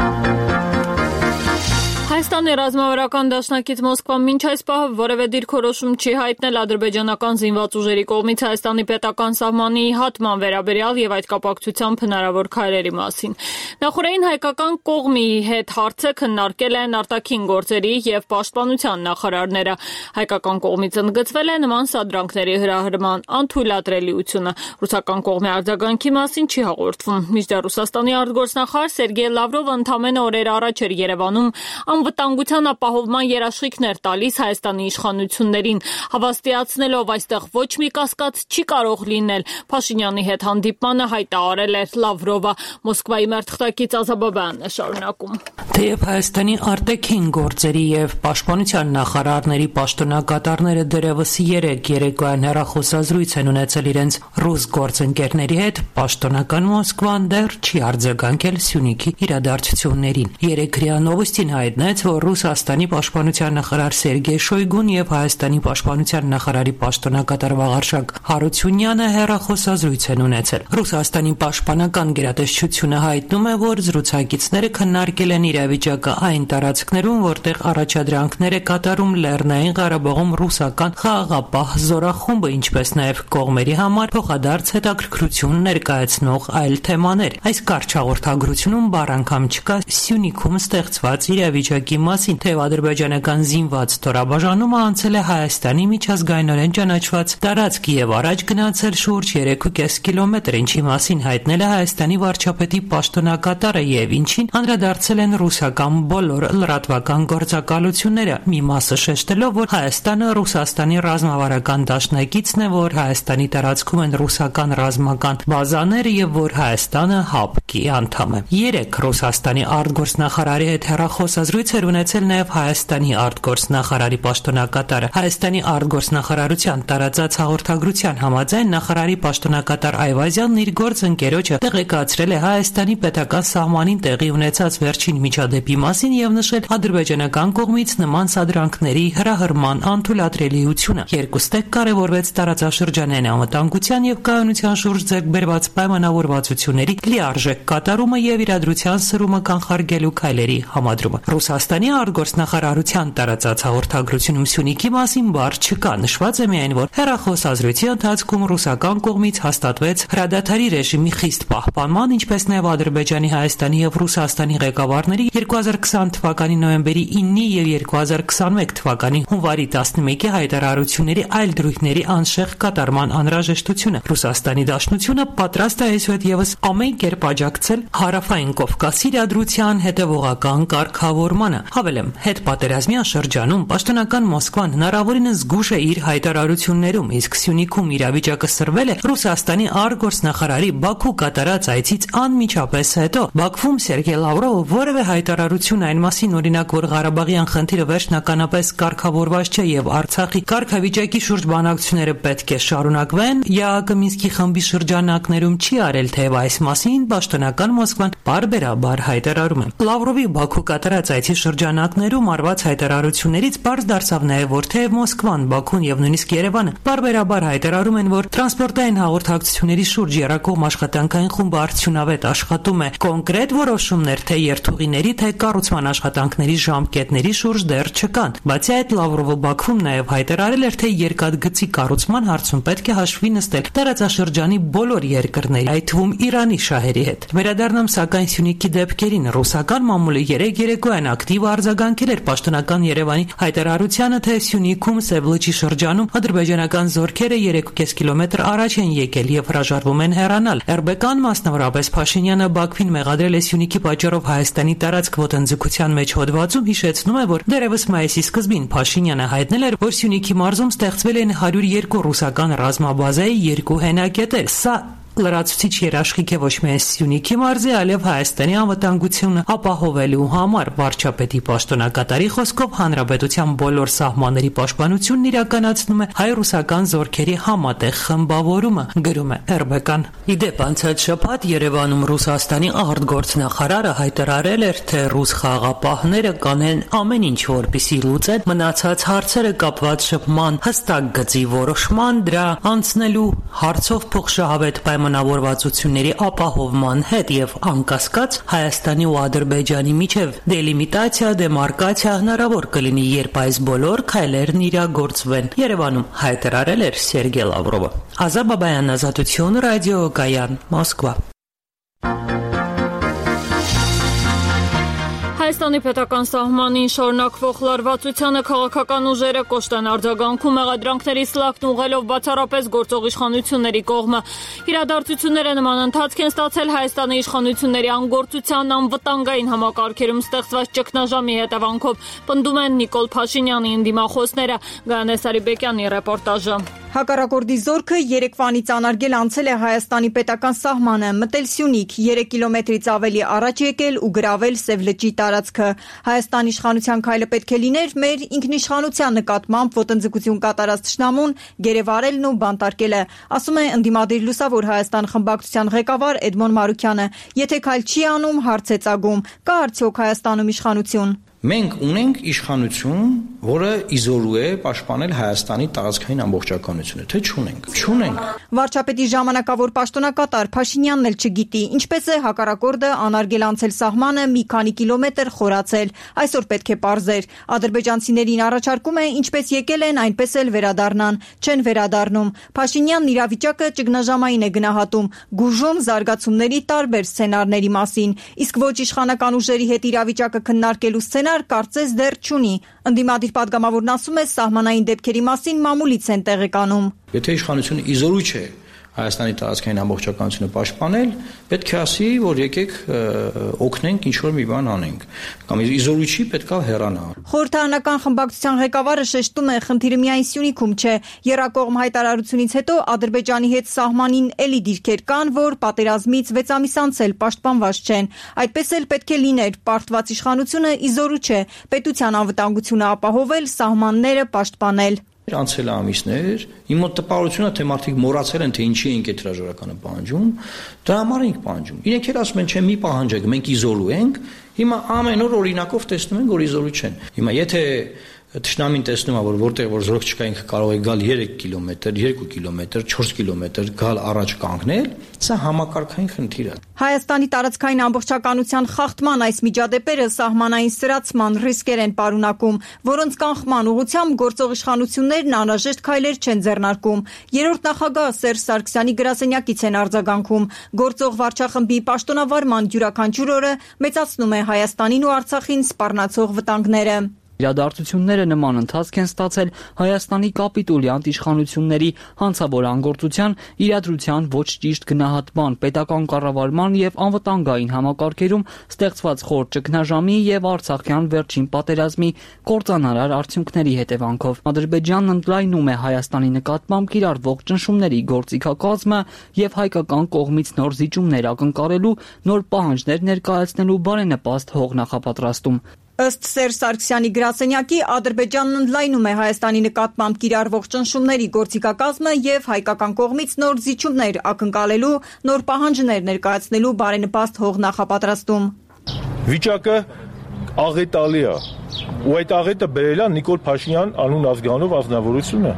Հայաստանի ռազմավարական դաշնակից Մոսկվան մինչ այս պահը որևէ դիրքորոշում չի հայտնել ադրբեջանական զինված ուժերի կողմից Հայաստանի պետական սահմանի հատման վերաբերյալ եւ այդ կապակցությամբ հնարավոր քայլերի մասին։ Նախորդին հայկական կողմի հետ հարցը քննարկել են արտաքին գործերի եւ պաշտպանության նախարարները։ Հայկական կողմից ընդգծվել է նման սադրանքների հրահրման անթույլատրելիությունը։ Ռուսական կողմի արձագանքի մասին չի հաղորդվում։ Մինչդեռ Ռուսաստանի արտգործնախարար Սերգեյ Լավրովը ընդամենը օրեր առաջ էր Երևանում անվտանգության ապահովման երաշխիքներ տալիս Հայաստանի իշխանություններին, հավաստիացնելով այստեղ ոչ մի կասկած չի կարող լինել։ Փաշինյանի հետ հանդիպմանը հայտարարել էր Լավրովը։ Մոսկվայի մերթխտակից Ազաբաբյանն է շարունակում։ Թեև Հայաստանի արտաքին գործերի եւ պաշտպանության նախարարների պաշտոնակատարները դեռևս երեկոյան հեռախոսազրույց են ունեցել իրենց ռուս գործընկերների հետ, պաշտոնական Մոսկվան դեռ չի արձագանքել Սյունիքի իրադարձություններին։ Երեկ ՌԻԱ Նովոստին հայտնեց, որ Ռուսաստանի պաշտպանության նախարար Սերգեյ Շոյգուն եւ Հայաստանի պաշտպանության նախարարի պաշտոնակատար Վաղարշակ Հարությունյանը հեռախոսազրույց են ունեցել։ Ռուսաստանի պաշտպանական գերատեսչությունը հայտնում է, որ զրուցակիցները քննարկել են իրավիճակը այն տարածքներում, որտեղ առաջադրանքներ է կատարում Լեռնային Ղարաբաղում ռուսական խաղաղապահ զորախումբը, ինչպես նաեւ կողմերի համար փոխադարձ հետաքրքրություն ներկայացնող այլ թեմաներ։ Այս կարճ հաղորդագրությունում բառ անգամ չկա Սյունիքում ստեղծված իրավիճակի մասին, թե ադրբեջանական զինված ստորաբաժանումը անցել է Հայաստանի միջազգայինորեն ճանաչված տարածք եւ առաջ գնացել շուրջ 3.5 կիլոմետր, ինչի մասին հայտնել է Հայաստանի վարչապետի պաշտոնակատարը եւ ինչին անդրադարձել են ռուսական բոլոր լրատվական գործակալությունները, մի մասը շեշտելով, որ Հայաստանը Ռուսաստանի ռազմավարական դաշնակիցն է, որ Հայաստանի տարածքում են ռուսական ռազմական բազաներ եւ որ Հայաստանը ՀԱՊԿ-ի անդամ է։ Երեք Ռուսաստանի արտգործնախարարի հետ հեռախոսազրույց էր ունեցել նաև Հայաստանի արտգործնախարարի պաշտոնակատարը։ Հայաստանի արտգործնախարարության տարածած հաղորդագրության համաձայն նախարարի պաշտոնակատար Այվազյանն իր գործընկերոջը տեղեկացրել է Հայաստանի պետական սահմանին տեղի ունեցած վերջին միջադեպի մասին եւ նշել ադրբեջանական կողմից նման սադրանքների հրահրման անթույլատրելիությունը։ Երկուստեք կարևորվեց տարածաշրջանային անվտանգության եւ կայունության շուրջ ձեռք բերված պայմանավորվածությունների լիարժեք կատարումը եւ իրադրության սրումը կանխարգելու քայլերի համադրումը։ Ռուսաստանի արտգործնախարարության տարածած հաղորդագրությունում Սյունիքի մասին բառ չկա, նշված է միայն, որ հեռախոսազրույցի ընթացքում ռուսական կողմից հաստատվեց հրադադարի ռեժիմի խիստ պահպանման, ինչպես նաև Ադրբեջանի, Հայաստանի եւ Ռուսաստանի ղեկավարների 2020 թվականի նոյեմբերի 9-ի եւ 2021 թվականի հունվարի 11-ի հայտարարությունների այլ դրույթների անշեղ կատարման անհրաժեշտությունը։ Ռուսաստանի Դաշնությունը պատրաստ է այսուհետ եւս ամեն կերպ աջակցել Հարավային Կովկասի իրադրության հետևողական կարգավորմանը։ Հավելեմ, հետպատերազմյան շրջանում պաշտոնական Մոսկվան հնարավորինս զգուշ է իր հայտարարություններում, իսկ Սյունիքում իրավիճակը սրվել է Ռուսաստանի արտգործնախարարի Բաքու կատարած այցից անմիջապես հետո։ Բաքվում Սերգեյ Լավրովը որևէ հայտարարություն այն մասին, օրինակ, որ Ղարաբաղյան խնդիրը վերջնականապես կարգավորված չէ եւ Արցախի կարգավիճակի շուրջ բանակցությունները պետք է շարունակվեն, ԵԱՀԿ Մինսկի խմբի շրջանակներում չի արել, թեև այս մասին պաշտոնական Մոսկվան բարբերաբար հայտարարում է։ Լավրովի Բաքու կատարած այցի շրջանակներում արված հայտարարություններից պարզ դարձավ նաև, որ թեև Մոսկվան, Բաքուն եւ նույնիսկ Երևանը բարբերաբար հայտարարում են, որ տրանսպորտային հաղորդակցությունների շուրջ երակողմ աշխատանքային խումբը արդյունավետ աշխատում է, կոնկրետ որոշումներ թե երթուղիների, թե կառուցման աշխատանքների ժամկետների շուրջ դեռ չկան։ Բացի այդ, Լավրովը Բաքվում նաև հայտարարել էր, թե երկաթգծի կառուցման հարցում պետք է հաշվի նստել տարածաշրջանի բոլոր երկրների, այդ թվում Իրանի շահերի հետ։ Վերադառնամ սակայն Սյունիքի դեպքերին, ռուսական մամուլը երեկոյան ակտիվ արձագանքել էր պաշտոնական Երևանի հայտարարությանը, թե Սյունիքում Սև լճի շրջանում ադրբեջանական զորքերը 3.5 կիլոմետր առաջ են եկել եւ հրաժարվում են հեռանալ։ ՌԲԿ-ն մասնավորապես Փաշինյանը Բաքվին մեղադրել է Սյունիքի պատճառով Հայաստանի տարածք ոտնձգության մեջ հոդվածում, հիշեցնում է, որ դեռևս մայիսի սկզբին Փաշինյանը հայտնել էր, որ Սյունիքի մարզում ստեղծվել են 102 ռուսական ռազմաբազայի 2 հենակետեր։ Սա լրացուցիչ երաշխիք է ոչ միայն Սյունիքի մարզի, այլև Հայաստանի անվտանգությունը ապահովելու համար։ Վարչապետի պաշտոնակատարի խոսքով հանրապետության բոլոր սահմանների պաշտպանությունն իրականացնում է հայ-ռուսական զորքերի համատեղ խմբավորումը, գրում է RBK-ն։ Իդեպ անցած շաբաթ Երևանում Ռուսաստանի արտգործնախարարը հայտարարել էր, թե ռուս խաղաղապահները կանեն ամեն ինչ, որպեսզի լուծեն մնացած հարցերը կապված շփման հստակ գծի որոշման, դրա անցնելու հարցով փոխշահավետ պայմանավորվածությունների ապահովման հետ եւ անկասկած Հայաստանի ու Ադրբեջանի միջև դելիմիտացիա, դեմարկացիա հնարավոր կլինի, երբ այս բոլոր քայլերն իրագործվեն, Երևանում հայտարարել էր Սերգեյ Լավրովը։ Ազատ Բաբայան, Ազատություն, Ռադիո Գայան, Մոսկվա։ Հայաստանի պետական սահմանին շարունակվող լարվածությանը քաղաքական ուժերը կոշտ են արձագանքում մեղադրանքների սլակն ուղղելով բացառապես գործող իշխանությունների կողմը։ Իրադարձությունները նման ընթացք են ստացել Հայաստանի իշխանությունների անգործության անվտանգային համակարգերում ստեղծված ճգնաժամի հետևանքով, պնդում են Նիկոլ Փաշինյանի ընդդիմախոսները։ Գայանե Սարիբեկյանի ռեպորտաժը։ Հակառակորդի զորքը երեկվանից անարգել անցել է Հայաստանի պետական սահմանը, մտել Սյունիք, 3 կիլոմետրից ավելի առաջ եկել ու գրավել Սև լճի տարածքը։ Հայաստանի իշխանության քայլը պետք է լիներ մեր ինքնիշխանության նկատմամբ ոտնձգություն կատարած թշնամուն գերեվարելն ու բանտարկելը, ասում է ընդդիմադիր Լուսավոր Հայաստան խմբակցության ղեկավար Էդմոն Մարուքյանը։ Եթե քայլ չի անում, հարց է ծագում, կա արդյոք Հայաստանում իշխանություն։ Մենք ունենք իշխանություն, որը իզորու է պաշտպանել Հայաստանի տարածքային ամբողջականությունը, թե չունենք։ Չունենք։ Վարչապետի ժամանակավոր պաշտոնակատար Փաշինյանն էլ չգիտի, ինչպես է հակառակորդը անարգել անցել սահմանը մի քանի կիլոմետր խորացել։ Այսօր պետք է պարզեր։ Ադրբեջանցիներին առաջարկում է ինչպես եկել են, այնպես էլ վերադառնան, չեն վերադառնում։ Փաշինյանն իրավիճակը ճգնաժամային է գնահատում, գուժում զարգացումների տարբեր սցենարների մասին, իսկ ոչ իշխանական ուժերի հետ իրավիճակը քննարկելու սցենար կարծես դեռ չունի։ Ընդդիմադիր պատգամավորն ասում է, սահմանային դեպքերի մասին մամուլից են տեղեկանում։ Եթե իշխանությունը իզորու չէ Հայաստանի տարածքային ամբողջականությունը պաշտպանել, պետք է ասի, որ եկեք օգնենք, ինչ-որ մի բան անենք, կամ իզորուչի պետքա հեռանա։ Խորհրդարանական խմբակցության ղեկավարը շեշտում է, խնդիրը միայն Սյունիքում չէ։ Եռակողմ հայտարարությունից հետո Ադրբեջանի հետ սահմանին էլի դիրքեր կան, որ պատերազմից 6 ամիս անց էլ պաշտպանված չեն։ Այդպես էլ պետք է լիներ, պարտված իշխանությունը իզորու չէ, պետության անվտանգությունը ապահովել, սահմանները պաշտպանել։ Անցել ամիսներ, իմ մոտ տպավորությունն է, թե մարդիկ մոռացել են, թե ինչի ենք այդ հրաժարականը պահանջում, դրա համար ենք պահանջում։ Իրենք էլ ասում են, չէ, մի պահանջեք, մենք իզորու ենք, հիմա ամեն օր օրինակով տեսնում ենք, որ իզորու չեն։ Հիմա եթե Թշնամին տեսնում է, որ որտեղ որ զորք չկա, ինքը կարող է գալ 3 կիլոմետր, 2 կիլոմետր, 4 կիլոմետր գալ առաջ կանգնել, սա համակարգային խնդիր է։ Հայաստանի տարածքային ամբողջականության խախտման այս միջադեպերը սահմանային սրացման ռիսկեր են պարունակում, որոնց կանխման ուղղությամբ գործող իշխանություններն անհրաժեշտ քայլեր չեն ձեռնարկում։ Երրորդ նախագահ Սերժ Սարգսյանի գրասենյակից են արձագանքում։ Գործող վարչախմբի պաշտոնավարման յուրաքանչյուր օրը մեծացնում է Հայաստանին ու Արցախին սպառնացող վտանգները։ Իրադարձությունները նման ընթացք են ստացել Հայաստանի կապիտուլյանտ իշխանությունների հանցավոր անգործության, իրադրության ոչ ճիշտ գնահատման, պետական կառավարման եւ անվտանգային համակարգերում ստեղծված խոր ճգնաժամի եւ Արցախյան վերջին պատերազմի կործանարար արդյունքների հետևանքով։ Ադրբեջանն ընդլայնում է Հայաստանի նկատմամբ կիրառվող ճնշումների գործիքակազմը եւ հայկական կողմից նոր զիջումներ ակնկալելու, նոր պահանջներ ներկայացնելու բարենպաստ հող նախապատրաստում։ Ըստ Սերժ Սարգսյանի գրասենյակի, Ադրբեջանն ընդլայնում է Հայաստանի նկատմամբ կիրառվող ճնշումների գործիքակազմը եւ հայկական կողմից նոր զիջումներ ակնկալելու, նոր պահանջներ ներկայացնելու բարենպաստ հող նախապատրաստում։ Վիճակը աղետալի է, ու այդ աղետը բերել է Նիկոլ Փաշինյան անուն ազգանով ազնվորությունը։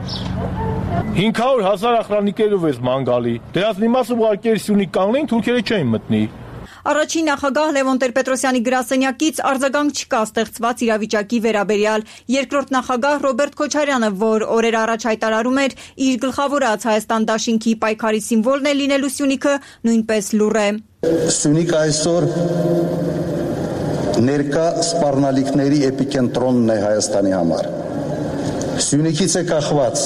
500,000 ախրանիկերով է ման գալի։ Դրանց մի մասը ուղարկել Սյունիք կանգնեն, թուրքերը չէին մտնի։ Առաջին նախագահ Լևոն Տեր-Պետրոսյանի գրասենյակից արձագանք չկա ստեղծված իրավիճակի վերաբերյալ։ Երկրորդ նախագահ Ռոբերտ Քոչարյանը, որ օրեր առաջ հայտարարում էր իր գլխավորած Հայաստան դաշինքի պայքարի սիմվոլն է լինելու Սյունիքը, նույնպես լուռ է։ Սյունիքը այսօր ներկա սպառնալիքների էպիկենտրոնն է Հայաստանի համար։ Սյունիքից է կախված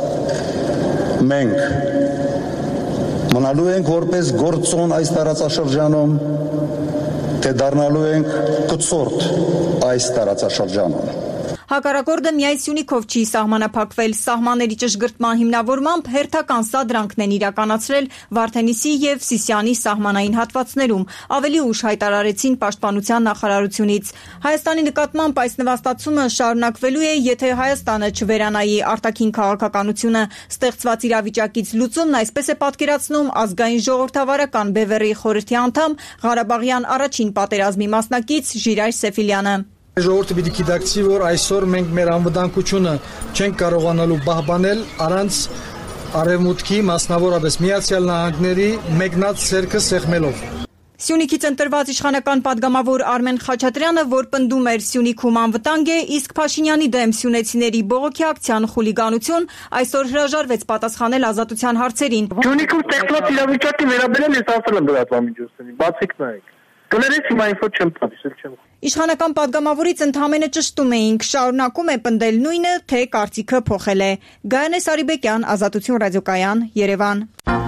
մենք մնալու ենք որպես գործոն այս տարածաշրջանում, թե դառնալու ենք կցորդ այս տարածաշրջանում։ Հակառակորդը միայն Սյունիքով չի սահմանափակվել, սահմանների ճշգրտման հիմնավորմամբ հերթական սադրանքն են իրականացրել Վարդենիսի եւ Սիսիանի սահմանային հատվածներում, ավելի ուշ հայտարարեցին Պաշտպանության նախարարությունից։ Հայաստանի նկատմամբ այս նվաստացումը շարունակվելու է, եթե Հայաստանը չվերանայի արտաքին քաղաքականությունը։ Ստեղծված իրավիճակից լուծումն այսպես է պատկերացնում ազգային ժողովրդավարական Բևեռի խորհրդի անդամ Ղարաբաղյան առաջին պատերազմի մասնակից Ժիրայր Սեֆիլյանը։ Ժողովուրդը պիտի գիտակցի, որ այսօր մենք մեր անվտանգությունը չենք կարողանալու պահպանել առանց արևմուտքի, մասնավորապես Միացյալ Նահանգների մեկնած ցերկը սեղմելով։ Սյունիքից ընտրված իշխանական падգամավոր Արմեն Խաչատրյանը, որ պնդում էր Սյունիքում անվտանգ է, իսկ Փաշինյանի դեմ սյունեցիների բողոքի ակցիան խուլիգանություն, այսօր հրաժարվեց պատասխանել ազատության հարցերին։ Սյունիքում ստեղծված իրավիճակի վերաբերյալ ես ասել եմ լրատվամիջոցներին, բացիկ նայեք։ Կներեք հիմա ինֆո չեմ տալիս, չեմ։ Իշխանական падգամավորից ընդհանրապես ճշտում էինք, շարունակում է պնդել նույնը, թե կարծիքը փոխել է։ Գայանե Սարիբեկյան, Ազատություն ռադիոկայան, Երևան։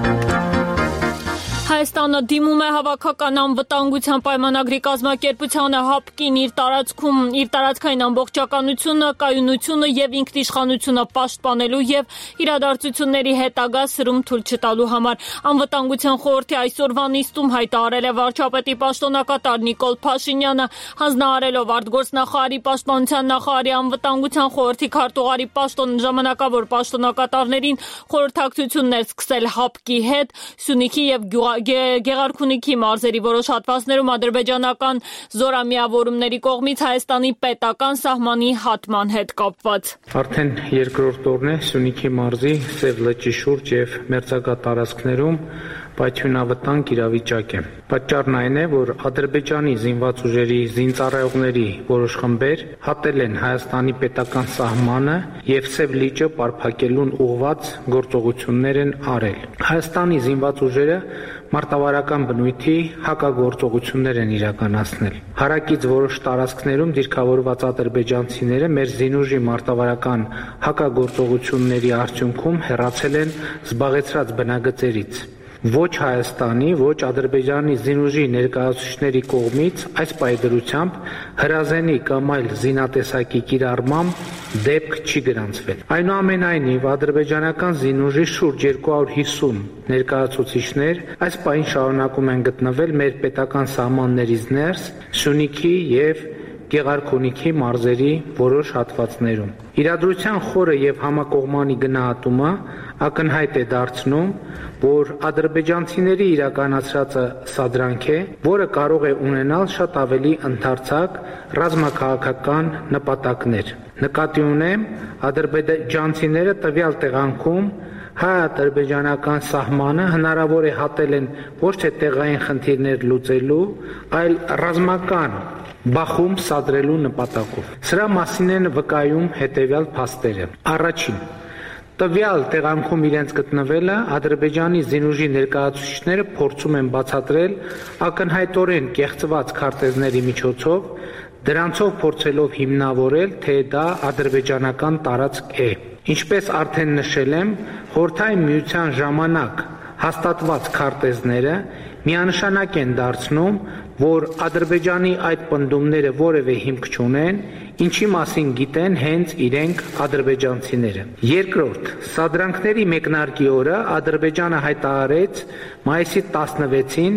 Հայաստանը դիմում է հավաքական անվտանգության պայմանագրի կազմակերպությանը ՀԱՊԿ-ին իր տարածքային ամբողջականությունը, կայունությունը եւ ինքնիշխանությունը պաշտպանելու եւ իրադարձությունների հետագա սրում թույլ չտալու համար։ Անվտանգության խորհրդի այսօրվա նիստում հայտարարել է վարչապետի պաշտոնակատար Նիկոլ Փաշինյանը, հանձնարարելով արտգործնախարարի, պաշտպանության նախարարի, անվտանգության խորհրդի քարտուղարի ժամանակավոր պաշտոնակատարներին խորհրդակցություններ սկսել ՀԱՊԿ-ի հետ, Սյունիքի եւ Գեղարքունիքի մարզերի որոշ հատվածներում ադրբեջանական զորամիավորումների կողմից Հայաստանի պետական սահմանի հատման հետ կապված։ Արդեն երկրորդ օրն է Սյունիքի մարզի Սև լճի շուրջ եւ մերձակա տարածքներում պայթյունավտանգ իրավիճակ է։ Պատճառն այն է, որ Ադրբեջանի զինված ուժերի զինծառայողների որոշ խմբեր հատել են Հայաստանի պետական սահմանը եւ Սև լիճը պարփակելուն ուղղված գործողություններ են արել։ Հայաստանի զինված ուժերը մարտավարական բնույթի հակագործողություններ են իրականացնել։ Հարակից որոշ տարածքներում դիրքավորված ադրբեջանցիները մեր զինուժի մարտավարական հակագործողությունների արդյունքում հեռացել են զբաղեցրած բնագծերից։ Ոչ Հայաստանի, ոչ Ադրբեջանի զինուժի ներկայացուցիչների կողմից այս պայդրությամբ հրազենի կամ այլ զինատեսակի կիրառմամբ դեպք չի գրանցվել։ Այնուամենայնիվ ադրբեջանական զինուժի շուրջ 250 ներկայացուցիչներ այս պահին շարունակում են գտնվել մեր պետական սահմաններից ներս Սյունիքի եւ Գեղարքունիքի մարզերի որոշ հատվածներում։ Իրադրության խորը եւ համակողմանի գնահատումը ակնհայտ է դարձնում, որ ադրբեջանցիների իրականացրածը սադրանք է, որը կարող է ունենալ շատ ավելի ընդարձակ ռազմաքաղաքական նպատակներ։ Նկատի ունեմ, ադրբեջանցիները տվյալ տեղանքում հայ-ադրբեջանական սահմանը հնարավոր է հատել են ոչ թե տեղային խնդիրներ լուծելու, այլ ռազմական բախում սադրելու նպատակով։ Սրա մասին են վկայում հետևյալ փաստերը։ Առաջին, տվյալ տեղանքում իրենց գտնվելը Ադրբեջանի զինուժի ներկայացուցիչները փորձում են բացատրել ակնհայտորեն կեղծված քարտեզների միջոցով, դրանցով փորձելով հիմնավորել, թե դա ադրբեջանական տարածք է։ Ինչպես արդեն նշել եմ, խորհրդային միության ժամանակ հաստատված քարտեզները միանշանակ են դարձնում, որ Ադրբեջանի այդ պնդումները որևէ հիմք չունեն, ինչի մասին գիտեն հենց իրենք ադրբեջանցիները։ Երկրորդ, սադրանքների մեկնարկի օրը Ադրբեջանը հայտարարեց մայիսի 16-ին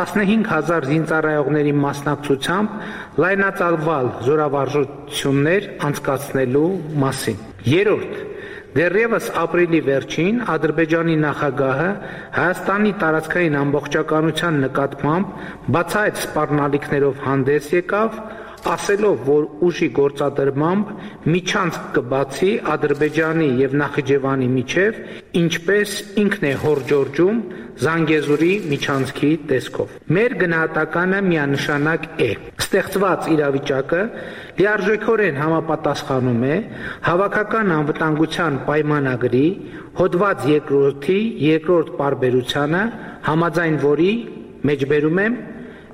15000 զինծառայողների մասնակցությամբ լայնածավալ զորավարժություններ անցկացնելու մասին։ Երրորդ, դեռևս ապրիլի վերջին Ադրբեջանի նախագահը Հայաստանի տարածքային ամբողջականության նկատմամբ բացահայտ սպառնալիքներով հանդես եկավ, ասելով, որ ուժի գործադրմամբ միջանցք կբացի Ադրբեջանի եւ Նախիջևանի միջև, ինչպես ինքն է հորդորում Զանգեզուրի միջանցքի տեսքով։ Մեր գնահատականը միանշանակ է։ Ստեղծված իրավիճակը լիարժեքորեն համապատասխանում է հավաքական անվտանգության պայմանագրի հոդված 2-րդի 2-րդ պարբերությանը, համաձայն որի մեջբերում եմ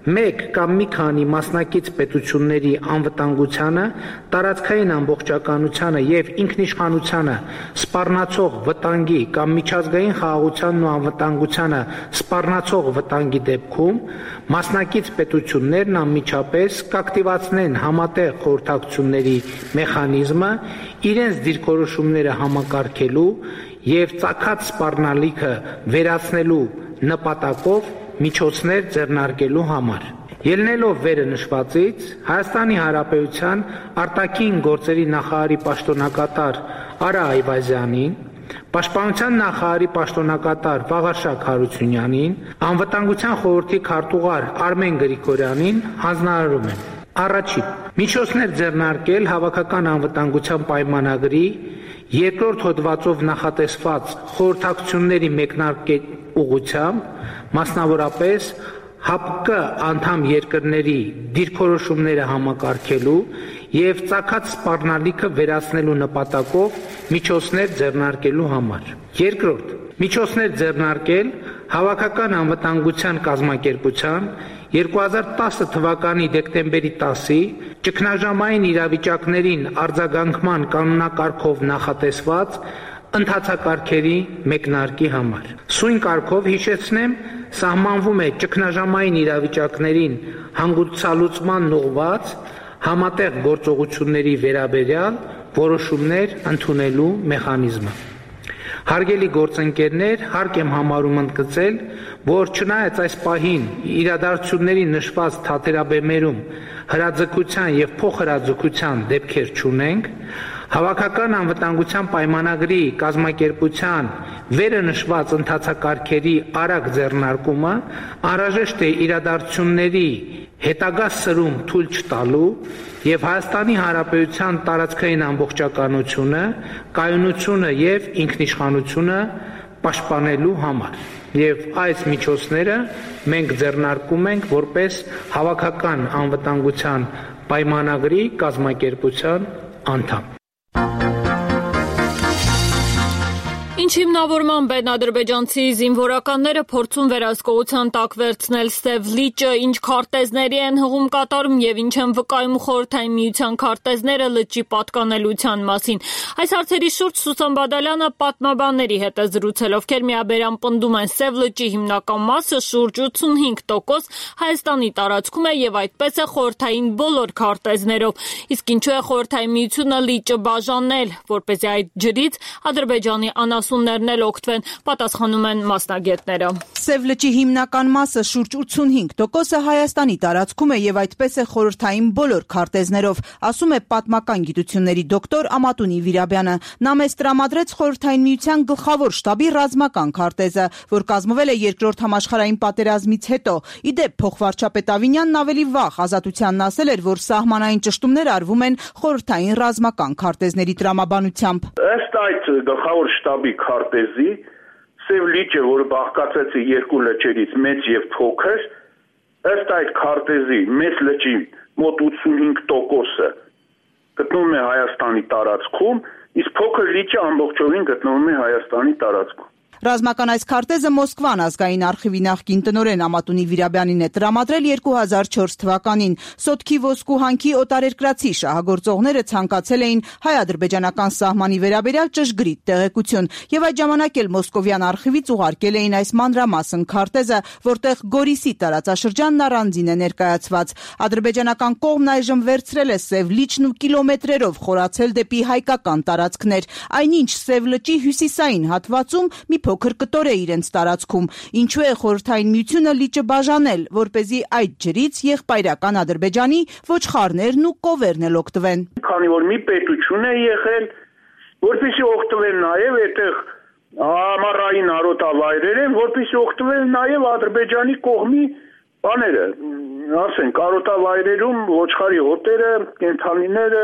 մեկ կամ մի քանի մասնակից պետությունների անվտանգությանը, տարածքային ամբողջականությանը եւ ինքնիշխանությանը սպառնացող վտանգի կամ միջազգային խաղաղությանն ու անվտանգությանը սպառնացող վտանգի դեպքում մասնակից պետություններն անմիջապես կակտիվացնեն համատեղ խորհրդակցությունների մեխանիզմը իրենց դիրքորոշումները համակարգելու եւ ծագած սպառնալիքը վերացնելու նպատակով միջոցներ ձեռնարկելու համար։ Ելնելով վերը նշվածից, Հայաստանի Հանրապետության արտաքին գործերի նախարարի պաշտոնակատար Արա Այվազյանին, Պաշտպանության նախարարի պաշտոնակատար Վաղարշակ Հարությունյանին, Անվտանգության խորհրդի քարտուղար Արմեն Գրիգորյանին հանձնարարում եմ. Առաջին, միջոցներ ձեռնարկել հավաքական անվտանգության պայմանագրի երկրորդ հոդվածով նախատեսված խորհրդակցությունների մեկնարկել ուղղությամբ, մասնավորապես ՀԱՊԿ անդամ երկրների դիրքորոշումները համակարգելու եւ ծագած սպառնալիքը վերացնելու նպատակով միջոցներ ձեռնարկելու համար։ Երկրորդ, միջոցներ ձեռնարկել հավաքական անվտանգության կազմակերպության 2010 թվականի դեկտեմբերի 10-ի ճգնաժամային իրավիճակներին արձագանքման կանոնակարգով նախատեսված ընթացակարգերի մեկնարկի համար։ Սույն կարգով հիշեցնեմ, սահմանվում է ճգնաժամային իրավիճակներին հանգուցալուծման ուղղված համատեղ գործողությունների վերաբերյալ որոշումներ ընդունելու մեխանիզմը։ Հարգելի գործընկերներ, հարկ եմ համարում ընդգծել, որ չնայած այս պահին իրադարձությունների նշված թատերաբեմերում հրաձգության եւ փոխհրաձգության դեպքեր չունենք, հավաքական անվտանգության պայմանագրի կազմակերպության վերը նշված ընթացակարգերի արագ ձեռնարկումը անհրաժեշտ է իրադարձությունների հետագա սրում թույլ չտալու եւ Հայաստանի Հանրապետության տարածքային ամբողջականությունը, կայունությունը եւ ինքնիշխանությունը պաշտպանելու համար։ Եվ այս միջոցները մենք ձեռնարկում ենք որպես հավաքական անվտանգության պայմանագրի կազմակերպության անդամ։ Ինչ հիմնավորմամբ են ադրբեջանցի զինվորականները փորձում վերահսկողության տակ վերցնել Սև լիճը, ինչ քարտեզների են հղում կատարում եւ ինչ են վկայում Խորհրդային Միության քարտեզները լճի պատկանելիության մասին։ Այս հարցերի շուրջ Սուսան Բադալյանը պատմաբանների հետ է զրուցել, ովքեր միաբերան պնդում են Սև լճի հիմնական մասը շուրջ 85% Հայաստանի տարածքում է եւ այդպես է խորհրդային բոլոր քարտեզներով։ Իսկ ինչու է Խորհրդային Միությունը լիճը բաժանել, որպեսզի այդ ջրից Ադրբեջանի անասուններն էլ օգտվեն, պատասխանում են մասնագետները։ Սև լճի հիմնական մասը շուրջ 85% Հայաստանի տարածքում է եւ այդպես է խորհրդային բոլոր քարտեզներով, ասում է պատմական գիտությունների դոկտոր Ամատունի Վիրաբյանը։ Նա մեզ տրամադրեց Խորհրդային Միության գլխավոր շտաբի ռազմական քարտեզը, որ կազմվել է Երկրորդ համաշխարհային պատերազմից հետո։ Իդեպ փոխվարչապետ Ավինյանն ավելի վաղ Ազատությանն ասել էր, որ սահմանային ճշտումներ արվում են խորհրդային ռազմական քարտեզների տրամաբանությամբ։ Ըստ այդ գլխավոր շտաբի քարտեզի Սև լիճը, որը բաղկացած է երկու լճերից, մեծ եւ փոքր, ըստ այդ քարտեզի մեծ լճի մոտ 85%-ը գտնվում է Հայաստանի տարածքում, իսկ փոքր լիճը ամբողջովին գտնվում է Հայաստանի տարածքում։ Ռազմական այս քարտեզը Մոսկվան ազգային արխիվի նախկին տնօրեն Ամատունի Վիրաբյանին է տրամադրել 2004 թվականին։ Սոտքի ոսկու հանքի օտարերկրացի շահագործողները ցանկացել էին հայ-ադրբեջանական սահմանի վերաբերյալ ճշգրիտ տեղեկություն եւ այդ ժամանակ էլ մոսկովյան արխիվից ուղարկել էին այս մանրամասն քարտեզը, որտեղ Գորիսի տարածաշրջանն առանձին է ներկայացված։ Ադրբեջանական կողմն այժմ վերցրել է Սև լիճն ու կիլոմետրերով խորացել դեպի հայկական տարածքներ։ Այնինչ Սև լճի հյուսիսային հատվածում մի փոքր կտոր է իրենց տարածքում։ Ինչու է Խորհրդային Միությունը լիճը բաժանել, որպեսզի այդ ջրից եղբայրական Ադրբեջանի ոչխարներն ու կովերն էլ օգտվեն։ Քանի որ մի պետություն է եղել, որպեսզի օգտվեն նաև այդտեղ ամառային արոտավայրեր են, որպեսզի օգտվեն նաև Ադրբեջանի կողմի բաները, ասենք արոտավայրերում ոչխարի հոտերը, կենդանիները,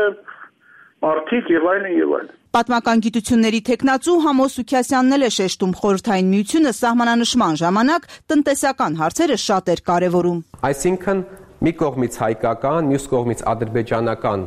մարդիկ եւ այլն եւ այլն։ Պատմական գիտությունների թեկնածու Համո Սուքյասյանն էլ է շեշտում Խորհրդային Միությունը սահմանանշման ժամանակ տնտեսական հարցերը շատ էր կարևորում։ Այսինքն մի կողմից հայկական, մյուս կողմից ադրբեջանական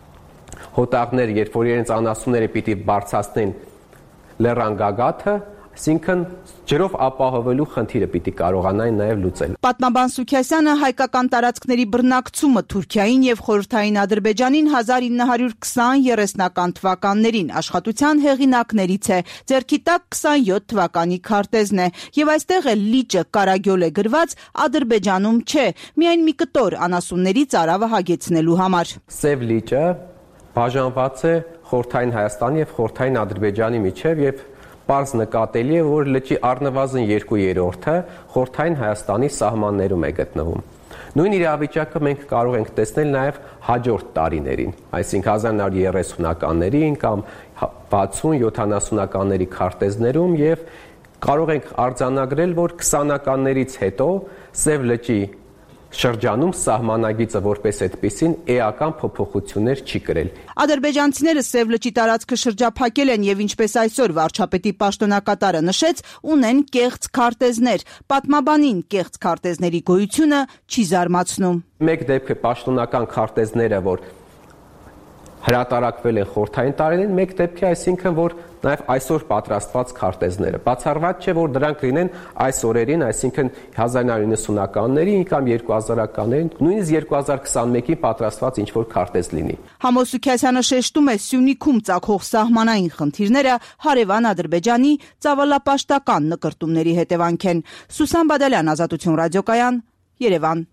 հոտաղներ, երբ որ իրենց անասունները պիտի բարձրացնեն լեռան գագաթը, Այսինքն ջրով ապահովելու խնդիրը պիտի կարողանային նաև լուծել։ Պատմաբան Սուքիասյանը հայկական տարածքների բռնակցումը Թուրքիային եւ խորհրդային Ադրբեջանին 1920-30-ական թվականներին աշխատության հեղինակներից է։ Ձեռքի տակ 27 թվականի քարտեզն է եւ այստեղ էլ լիճը Կարագյոլ է գրված, Ադրբեջանում չէ, միայն մի կտոր անասունների ծարավը հագեցնելու համար։ Սև լիճը բաժանված է խորհրդային Հայաստանի եւ խորհրդային Ադրբեջանի միջև եւ պարզ նկատելի է, որ լճի առնվազն 2/3-ը խորհրդային Հայաստանի սահմաններում է գտնվում։ Նույն իրավիճակը մենք կարող ենք տեսնել նաև հաջորդ տարիներին, այսինքն 1930-ականներին կամ 60-70-ականների քարտեզներում եւ կարող ենք արձանագրել, որ 20-ականներից հետո Սև լճի շրջանում սահմանագիծը որպես այդպիսին էական փոփոխություններ չի կրել։ Ադրբեջանցիները Սև լճի տարածքը շրջափակել են եւ ինչպես այսօր վարչապետի պաշտոնակատարը նշեց, ունեն կեղծ քարտեզներ։ Պատմաբանին կեղծ քարտեզների գոյությունը չի զարմացնում։ Մեկ դեպք է պաշտոնական քարտեզները, որ հրատարակվել են խորհրդային տարիներին, մեկ դեպք է, այսինքն որ նաև այսօր պատրաստված քարտեզները։ Բացառված չէ, որ դրանք լինեն այս օրերին, այսինքն 1990-ականներին կամ 2000-ականներին, նույնիսկ 2021-ին պատրաստված ինչ-որ քարտեզ լինի։ Համո Սուքիասյանը շեշտում է Սյունիքում ծագող սահմանային խնդիրները հարևան Ադրբեջանի ծավալապաշտական նկրտումների հետևանք են։ Սուսան Բադալյան, Ազատություն ռադիոկայան, Երևան։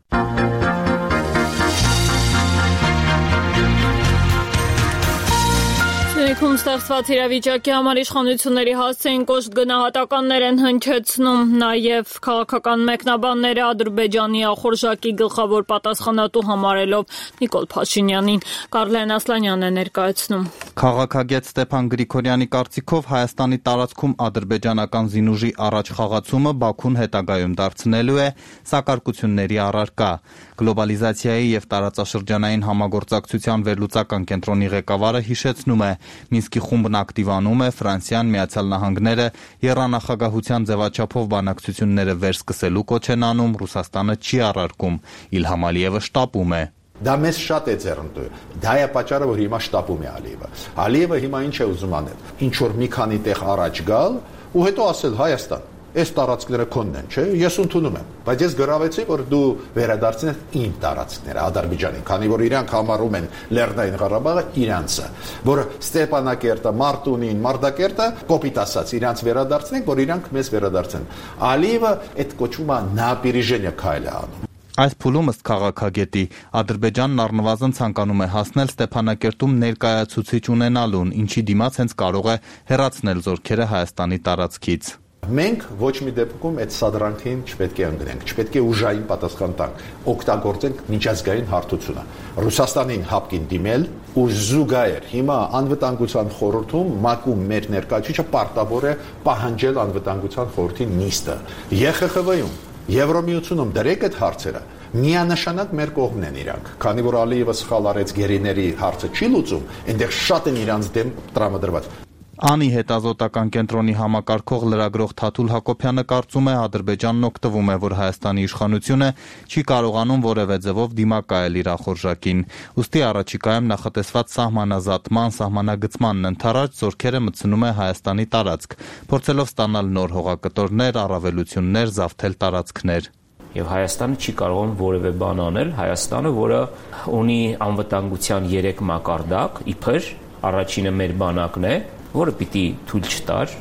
Սյունիքում ստեղծված իրավիճակի համար իշխանությունների հասցեին կոշտ գնահատականներ են հնչեցնում, նաև քաղաքական մեկնաբանները Ադրբեջանի ախորժակի գլխավոր պատասխանատու համարելով Նիկոլ Փաշինյանին։ Կարլեն Ասլանյանն է ներկայացնում։ Քաղաքագետ Ստեփան Գրիգորյանի կարծիքով Հայաստանի տարածքում ադրբեջանական զինուժի առաջ խաղացումը Բաքուն հետագայում դարձնելու է սակարկությունների առարկա։ Գլոբալիզացիայի եւ տարածաշրջանային համագործակցության վերլուծական կենտրոնի ղեկավարը հիշեցնում է, Մինսկի խումբն ակտիվանում է, Ֆրանսիան, Միացյալ Նահանգները եռանախագահության ձևաչափով բանակցությունները վերսկսելու կոչ են անում, Ռուսաստանը չի առարկում, Իլհամ Ալիևը շտապում է։ Դա մեզ շատ է ձեռնտու։ Դա է պատճառը, որ հիմա շտապում է Ալիևը։ Ալիևը հիմա ինչ է ուզում անել։ Ինչ որ մի քանի տեղ առաջ գալ ու հետո ասել Հայաստան, այս տարածքները քոնն են, չէ՞, ես ընդունում եմ, բայց ես գրավեցի, որ դու վերադարձնես իմ տարածքները Ադրբեջանին, քանի որ իրանք համարում են Լեռնային Ղարաբաղը իրանցը, որ Ստեփանակերտը, Մարտունին, Մարտակերտը կոպիտ ասած իրանց վերադարձնենք, որ իրանք մեզ վերադարձեն։ Ալիևը այդ կոչումը նապիրիժենիա քայլ է անում։ Այս փուլում ըստ քաղաքագետի Ադրբեջանն առնվազն ցանկանում է հասնել Ստեփանակերտում ներկայացուցիչ ունենալուն, ինչի դիմաց հենց կարող է հեռացնել զորքերը Հայաստանի տարածքից։ Մենք ոչ մի դեպքում այդ սադրանքին չպետք է ընկնենք, չպետք է ուժային պատասխան տանք, օգտագործենք միջազգային հարթությունը։ Ռուսաստանին հապկին դիմել ու զուգահեռ հիմա անվտանգության խորհրդում ՄԱԿ-ում մեր ներկայացուցիչը պարտավոր է պահանջել անվտանգության խորհրդի նիստը։ ԵԽԽՎ-ում, Եվրոմիությունում դրեք այդ հարցերը։ Միանշանակ մեր կողմն են իրանք, քանի որ Ալիևը սխալ արեց գերիների հարցը չի լուծում, այնտեղ շատ են իրանց դեմ տրամադրված։ Անի հետազոտական կենտրոնի համակարգող լրագրող Թաթուլ Հակոբյանը կարծում է Ադրբեջանն օգտվում է, որ Հայաստանի իշխանությունը չի կարողանում որևէ ձևով դիմակայել իր ախորժակին։ Ուստի առաջիկայում նախատեսված սահմանազատման, սահմանագծման ընթരാճ զորքերը մտցնում է Հայաստանի տարածք, փորձելով ստանալ նոր հողակտորներ, առավելություններ, զավթել տարածքներ։ Եվ Հայաստանը չի կարողանում որևէ բան անել, Հայաստանը, որը ունի անվտանգության 3 մակարդակ, իբր առաջինը մեր բանակն է, որը պիտի թույլ չտար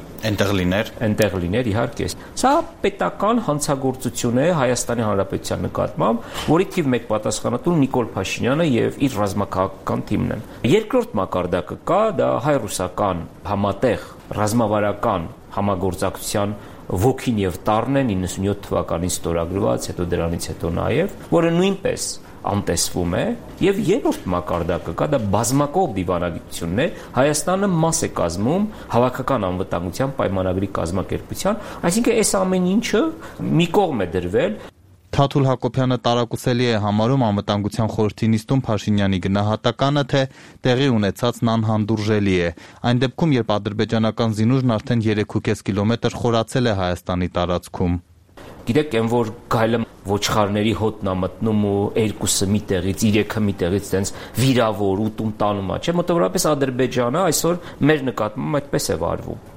Այնտեղ լիներ, իհարկե։ Սա պետական հանցագործություն է Հայաստանի Հանրապետության նկատմամբ, որի թիվ 1 պատասխանատու Նիկոլ Փաշինյանը եւ իր ռազմաքաղաքական թիմն են։ Երկրորդ մակարդակը կա, դա հայ-ռուսական համատեղ ռազմավարական համագործակցության ոգին եւ տառն է 97 թվականին ստորագրված, հետո դրանից հետո նաեւ, որը նույնպես անտեսվում է, եւ երրորդ մակարդակը կա, դա բազմակողմ դիվանագիտությունն է, Հայաստանը մաս է կազմում հավաքական անվտանգության պայմանագրի կազմակերպության, այսինքն այս ամեն ինչը մի կողմ է դրվել։ Թաթուլ Հակոբյանը տարակուսելի է համարում անվտանգության խորհրդի նիստում Փաշինյանի գնահատականը, թե տեղի ունեցածն անհանդուրժելի է։ Այն դեպքում, երբ ադրբեջանական զինուժն արդեն 3.5 կիլոմետր խորացել է Հայաստանի տարածքում։ Գիտեք, այն որ գայլը ոչխարների հոտն է մտնում ու երկուսը մի տեղից, 3-ը մի տեղից տենց վիրավոր ուտում տանում է, չէ՞, մոտավորապես Ադրբեջանը այսօր մեր նկատմամբ այդպես է վարվում։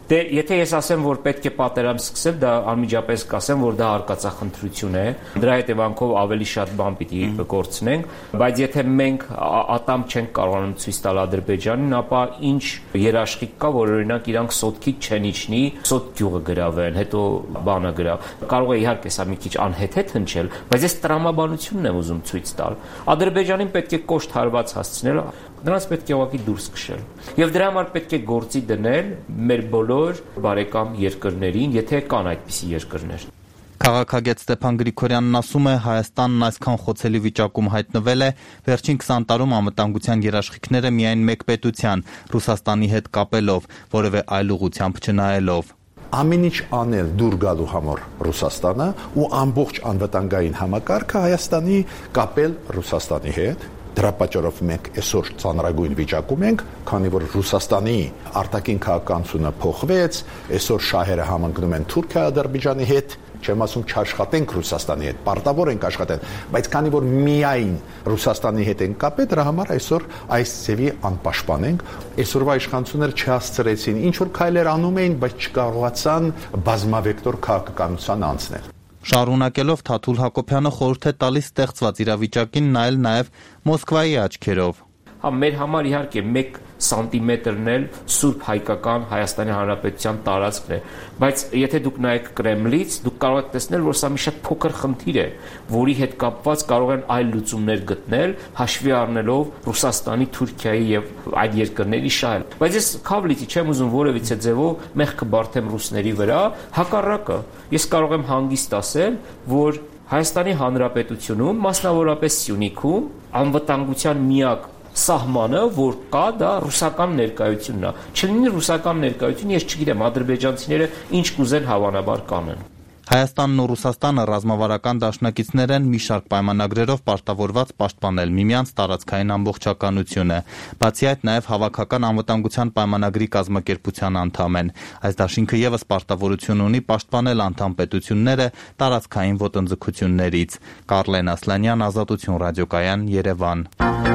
Դե եթե ես ասեմ, որ պետք է պատերազմ սկսել, դա անմիջապես կասեմ, որ դա արկածախնդրություն է։ Դրա հետևանքով ավելի շատ բան պիտի գործնենք, բայց եթե մենք ատամ չենք կարողանում ցույց տալ Ադրբեջանին, ապա ինչ երաշխիք կա, որ օրինակ իրանք սոտքից չեն իջնի, սոտ գյուղը գրավեն, հետո բանը գրավ։ Կարող է իհարկե սա մի քիչ անհեթեթ հնչել, բայց ես տրամաբանությունն եմ ուզում ցույց տալ։ Ադրբեջանին պետք է կոշտ հարված հասցնել, նրանց պետք է ուղղակի դուրս քշել։ Եվ դրա համար պետք է գործի դնել մեր բոլոր բարեկամ երկրներին, եթե կան այդպիսի երկրներ։ Քաղաքագետ Ստեփան Գրիգորյանն ասում է, Հայաստանն այսքան խոցելի վիճակում հայտնվել է վերջին 20 տարում անվտանգության երաշխիքները միայն մեկ պետության՝ Ռուսաստանի հետ կապելով, որևէ այլ ուղղությամբ չնայելով։ Ամեն ինչ անել դուր գալու համար Ռուսաստանը ու ամբողջ անվտանգային համակարգը Հայաստանի կապել Ռուսաստանի հետ։ Դրա պատճառով մենք այսօր ծանրագույն վիճակում ենք, քանի որ Ռուսաստանի արտաքին քաղաքականությունը փոխվեց, այսօր շահերը համընկնում են Թուրքիա-Ադրբեջանի հետ, չեմ ասում չաշխատենք Ռուսաստանի հետ, պարտավոր ենք աշխատել, բայց քանի որ միայն Ռուսաստանի հետ ենք կապել, դրա համար այսօր այս ձևի անպաշտպան ենք։ Այսօրվա իշխանությունները չհասցրեցին, ինչ որ քայլեր անում էին, բայց չկարողացան բազմավեկտոր քաղաքականության անցնել։ Շարունակելով Թաթուլ Հակոբյանը խորհուրդ է տալիս ստեղծված իրավիճակին նայել նաև Մոսկվայի աչքերով։ Հա մեր համար իհարկե 1 սանտիմետրն էլ սուրբ հայկական Հայաստանի Հանրապետության տարածքն է, բայց եթե դուք նայեք Կրեմլից, դուք կարող եք տեսնել, որ սա մի շատ փոքր խնդիր է, որի հետ կապված կարող են այլ լուծումներ գտնել, հաշվի առնելով Ռուսաստանի, Թուրքիայի եւ այլ երկրների շահերը։ Բայց ես քավլիցի չեմ ուզում որևիցե ձևով մեղքը բարթեմ ռուսների վրա, հակառակը, ես կարող եմ հանգիստ ասել, որ Հայաստանի Հանրապետությունում, մասնավորապես Սյունիքում, անվտանգության միակ սահմանը, որ կա, դա ռուսական ներկայությունն է։ Չլինի ռուսական ներկայություն, ես չգիտեմ, ադրբեջանցիները ինչ կուզեն հավանաբար կանեն։ Հայաստանն ու Ռուսաստանը ռազմավարական դաշնակիցներ են մի շարք պայմանագրերով պարտավորված պաշտպանել միմյանց տարածքային ամբողջականությունը։ Բացի այդ, նաև հավաքական անվտանգության պայմանագրի կազմակերպության անդամ են։ Այս դաշինքը ևս պարտավորություն ունի պաշտպանել անդամ պետությունները տարածքային ոտնձգություններից։ Կարլեն Ասլանյան, Ազատություն ռադիոկայան, Երևան։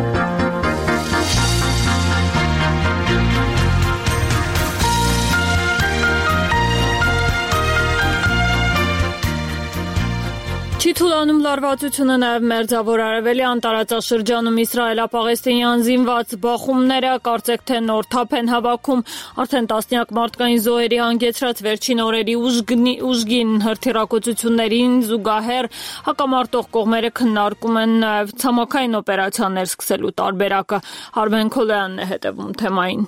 Չի թուլանում լարվածությունը նաև մերձավոր արևելյան տարածաշրջանում իսրայելա-պաղեստինյան զինված բախումները, կարծեք թե նոր թափ են հավաքում, արդեն տասնյակ մարդկային զոհերի հանգեցրած վերջին օրերի ուժգին հրթիռակոծություններին զուգահեռ հակամարտող կողմերը քննարկում են նաև ցամաքային օպերացիաներ սկսելու տարբերակը։ Արմեն Քոլյանն է հետևում թեմային։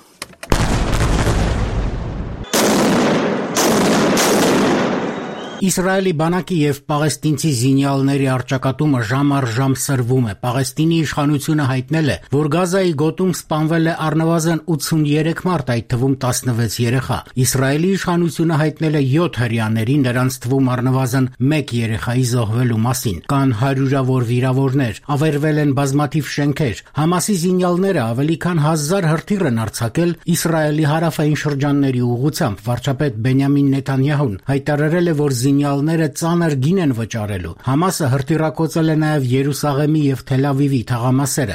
Իսրայելի բանակի եւ պաղեստինցի զինյալների առճակատումը ժամ առ ժամ սրվում է։ Պաղեստինի իշխանությունը հայտնել է, որ Գազայի գոտում սպանվել է առնվազն 83 մարդ, այդ թվում 16 երեխա։ Իսրայելի իշխանությունը հայտնել է 7 հրեաների, նրանց թվում առնվազն 1 երեխայի զոհվելու մասին։ Կան հարյուրավոր վիրավորներ, ավերվել են բազմաթիվ շենքեր։ Համասի զինյալները ավելի քան 1000 հրթիռ են արձակել Իսրայելի հարավային շրջանների ուղղությամբ։ Վարչապետ Բենյամին Նեթանյահուն հայտարարել է, որ զինյալները ծանր գին են վճարելու։ Համասը հրթիռակոծել է նաև Երուսաղեմի եւ Թել Ավիվի թաղամասերը։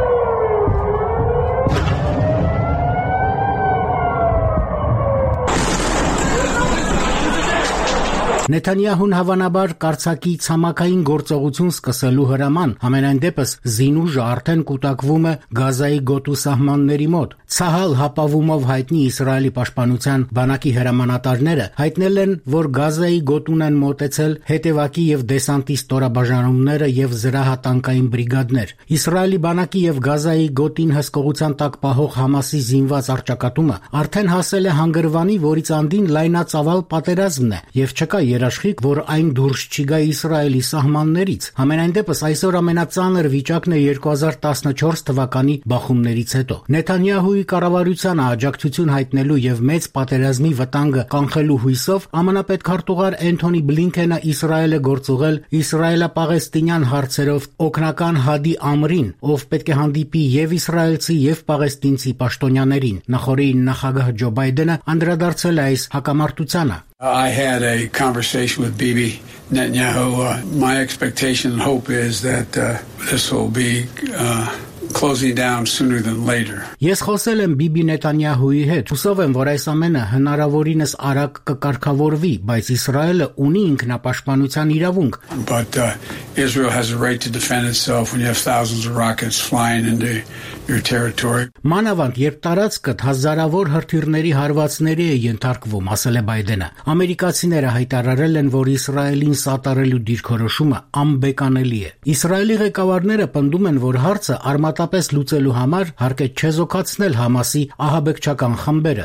Նեթանյահուն հավանաբար կարծակի ցամաքային գործողություն սկսելու հրաման, համենայն դեպս զինուժը արդեն կուտակվում է Գազայի գոտու սահմանների մոտ։ Ցահալ հապավումով հայտնի Իսրայելի պաշտպանության բանակի հրամանատարները հայտնել են, որ Գազայի գոտուն են մոտեցել հետևակի եւ դեսանտի ստորաբաժանումները եւ զրահատանկային բրիգադներ։ Իսրայելի բանակի եւ Գազայի գոտին հսկողության տակ պահող Համասի զինված առճակատումը արդեն հասել է հանգրվանի, որից անդին լայնածավալ պատերազմն է եւ չկա երաշխիք, որ այն դուրս չի գա Իսրայելի սահմաններից։ Համենայն դեպս այսօր ամենածանր վիճակն է 2014 թվականի բախումներից հետո։ Նեթանյահուի կառավարությանը աջակցություն հայտնելու եւ մեծ պատերազմի վտանգը կանխելու հույսով ԱՄՆ-պետքարտուղար Էնթոնի Բլինքենը Իսրայել է գործուղել իսրայելա-պաղեստինյան հարցերով օգնական Հադի Ամրին, ով պետք է հանդիպի եւ իսրայելցի եւ պաղեստինցի պաշտոնյաներին։ Նախորդին նախագահ Ջո Բայդենը անդրադարձել է այս հակամարտությանը։ I had a conversation with Bibi Netanyahu. My expectation and hope is that this will be closing down sooner than later. Ես խոսել եմ Բիբի Նետանյահուի հետ, հուսով եմ, որ այս ամենը հնարավորինս արագ կկարգավորվի, բայց Իսրայելը ունի ինքնապաշտպանության իրավունք. But Israel has a right to defend itself when you have thousands of rockets flying into your territory. Մանավանդ, երբ տարածքդ հազարավոր հրթիռների հարվածների է ենթարկվում, ասել է Բայդենը։ Ամերիկացիները հայտարարել են, որ Իսրայելին սատարելու դիրքորոշումը անբեկանելի է։ Իսրայելի ղեկավարները պնդում են, որ հարցը արմատապես լուծելու համար հարկ է չեզոքացնել Համասի ահաբեկչական խմբերը։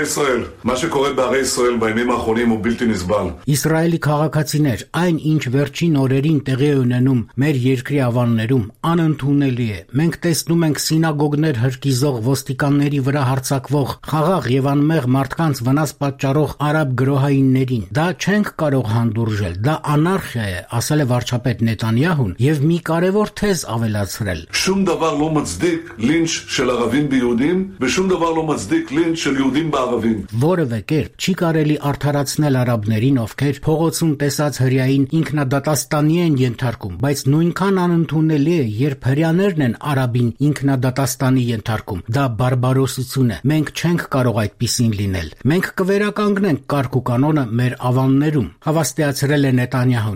Իսրայելի քաղաքացիներ, այն ինչ վերջին օրերին տեղի է ունենում մեր երկրի ավաններում, անընդունելի է։ Մենք տեսնում ենք սինագոգներ հրկիզող ոստիկանների վրա հարձակվող, խաղաղ եւ անմեղ մարդկանց վնաս պատճառող արաբ գրոհայիններին։ Դա չենք կարող հանդուրժել, դա անարխիա է, ասել է վարչապետ Նետանյահուն եւ մի կարեւոր թեզ ավելացրել. Շում դավար לא מצדיק לינץ' של ערבים ביהודים ושום דבר לא מצדיק לינץ' של יהודים בערבים. Որևէ կերպ չի կարելի արդարացնել արաբներին, ովքեր փողոցում տեսած հրյային ինքնադատաստանի են ենթարկում, բայց նույնքան անընդունելի է, երբ հրյաներն են արաբին ինքնադատաստանի ենթարկում։ Դա բարբարոսություն է։ Մենք չենք կարող այդպիսին լինել։ Մենք կվերականգնենք կարգ ու կանոնը մեր ավաններում, հավաստիացրել է Նետանյահուն։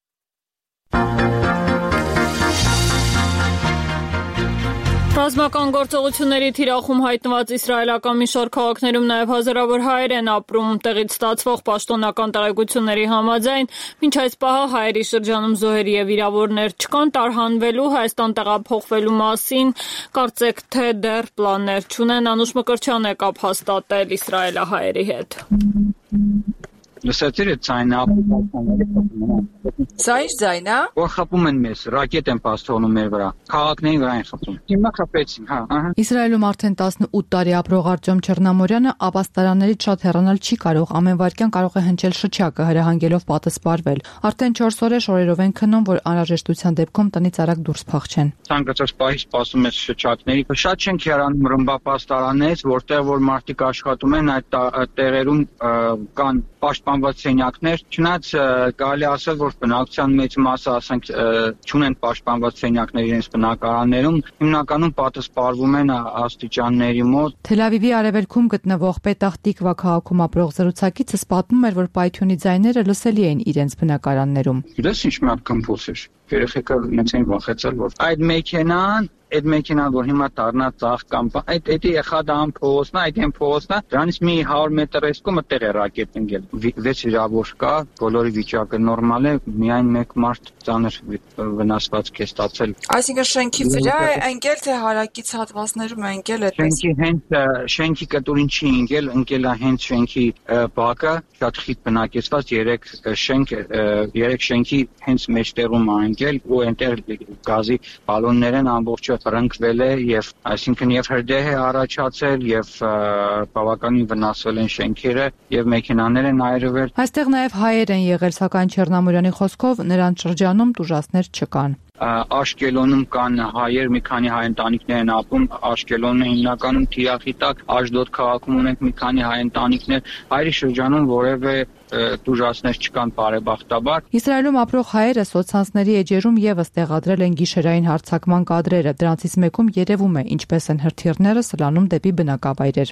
Ռազմական գործողությունների թիրախում հայտնված իսրայելական մի շարք քաղաքներում նաև հազարավոր հայեր են ապրում։ Տեղից ստացվող պաշտոնական տեղեկությունների համաձայն, մինչ այս պահը հայերի շրջանում զոհեր եւ վիրավորներ չկան, տարհանվելու, Հայաստան տեղափոխվելու մասին կարծեք թե դեռ պլաններ չունեն։ Անուշ Մկրտչյան է կապ հաստատել իսրայելահայերի հետ։ Լսեցիր այդ ձայնը, Սա իր ձայնն է։ Որ խփում են մեզ, ռակետ են պաստողնում մեր վրա, քաղաքների վրա են խփում։ Հիմա խփեցին, հա։ Իսրայելում արդեն 18 տարի ապրող Արտյոմ Չեռնամորյանը ապաստարաններից շատ հեռանալ չի կարող, ամեն վայրկյան կարող է հնչել շչակը, հրահանգելով պատսպարվել։ Արդեն 4 օր է շորերով են քնում, որ անհրաժեշտության դեպքում տնից արագ դուրս փախչեն։ Ցանկացած պահի սպասում ես շչակների։ Շատ չենք հեռանում ռմբապաստարանից, որտեղ որ մարդիկ աշխատում են, այդ տեղերում կան պաշտպանված սենյակներ, չնայած կարելի ասել, որ բնակության մեծ մասը, ասենք, չունեն պաշտպանված սենյակներ իրենց բնակարաններում, հիմնականում պատսպարվում են աստիճանների մոտ։ Թել Ավիվի արևելքում գտնվող Պետախ Տիկվա քաղաքում ապրող զրուցակիցս պատմում էր, որ պայթյունի ձայները լսելի էին իրենց բնակարաններում։ Գիտես ինչ մի հատ կմփոս էր։ Երեխեքը մեծ են վախեցել, որ այդ մեքենան, որ հիմա դառնա ծաղ կամ այդ եղադան փողոցն, այդ են փողոցն, դրանից մի 100 մետր էսկոմ այդտեղ է ռակետ ընկել։ 6 վիրավոր կա, բոլորի վիճակը նորմալ է, միայն մեկ մարդ ծանր վնասվածք է ստացել։ Այսինքն շենքի վրա է ընկել, թե հարակից հատվածներում է ընկել այդպես։ Շենքի կտուրին չի ընկել է հենց շենքի բակը, շատ խիտ բնակեցված 3 շենքի հենց մեջտեղում է ընկել ու այնտեղ գազի բալոններ են ամբողջը ռնկվել է եւ այսինքն եւ հրդեհ է առաջացել եւ բավականին վնասվել են շենքերը եւ մեքենաներ են այրվել։ Այստեղ նաեւ հայեր են եղել, սակայն Չեռնամորյանի խոսքով նրանց շրջանում տուժածներ չկան։ Աշկելոնում կան հայեր, մի քանի հայ ընտանիքներ են ապրում, Աշկելոնը հիմնականում թիախի տակ, Աշդոդ քաղաքում ունենք մի քանի հայ ընտանիքներ, հայերի շրջանում որևէ տուժածներ չկան բարեբախտաբար։ Իսրայելում ապրող հայերը սոցցանցների էջերում եւս տեղադրել են գիշերային հարձակման կադրերը, դրանցից մեկում երևում է ինչպես են հրթիռները սլանում դեպի բնակավայրեր։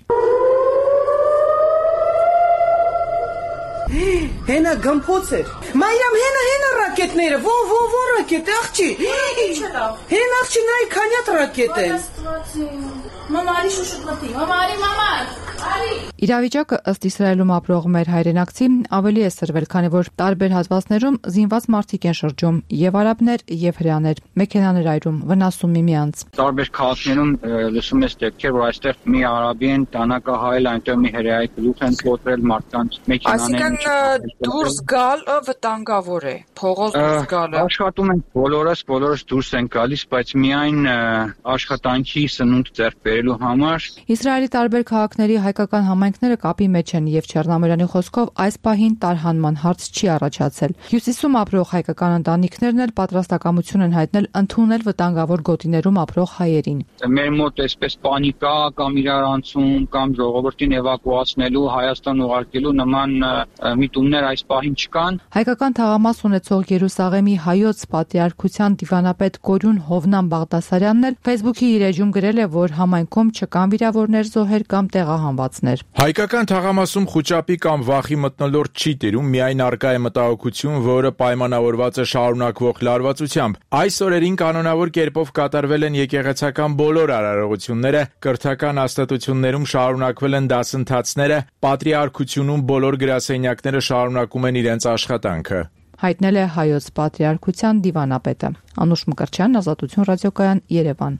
Հենա գմփոց էր։ Մայրամ հենա ռակետները, ո ռակետ աղջի։ Հենա աղջի նայ քանյատ ռակետ է։ Մամարի շուշուտմտի, մամարի։ Իրավիճակը ըստ Իսրայելում ապրող մեր հայրենակցի ավելի է սրվել, քանի որ տարբեր հատվածներում զինված մարդիկ են շրջում, եւ արաբներ, եւ հրեաներ, մեքենաներ այրում, վնասում միմյանց։ Տարբեր քաղաքներում լսում ես դեպքեր, որ այստեղ մի արաբի են տանակահայել, այնտեղ մի հրեայի գլուխ են կոտրել մարդկանց, մեքենաներ։ Այսինքն դուրս գալը վտանգավոր է, փողոց դուրս գալը։ Աշխատում են բոլորս դուրս են գալիս, բայց միայն աշխատանքի սնունդ ձեռք բերելու համար։ Իսրայելի տարբեր քաղաքների հայկական համայնքները կապի մեջ են եւ Չեռնամորյանի խոսքով այս պահին տարհանման հարց չի առաջացել։ Հյուսիսում ապրող հայկական ընտանիքներն էլ պատրաստակամություն են հայտնել ընդունել վտանգավոր գոտիներում ապրող հայերին։ Մեր մոտ այսպես պանիկա կամ իրարանցում կամ ժողովրդին էվակուացնելու, Հայաստան ուղարկելու նման միտումներ այս պահին չկան։ Հայկական թաղամաս ունեցող Երուսաղեմի հայոց պատրիարքության դիվանապետ Կորյուն Հովնան Բաղդասարյանն էլ Facebook-ի իր էջում գրել է, որ համայնքում չկան վիրավորներ, զոհեր կամ տեղահանվածներ։ Հայկական թաղամասում խուճապի կամ վախի մթնոլորտ չի տիրում, միայն առկա է մտահոգություն, որը պայմանավորված է շարունակվող լարվածությամբ։ Այս օրերին կանոնավոր կերպով կատարվել են եկեղեցական բոլոր արարողությունները, կրթական հաստատություններում շարունակվել են դասընթացները, պատրիարքությունում բոլոր գրասենյակները շարունակում են իրենց աշխատանքը։ Հայտնել է հայոց պատրիարքության դիվանապետը։ Անուշ Մկրտչյան, Ազատություն ռադիոկայան, Երևան։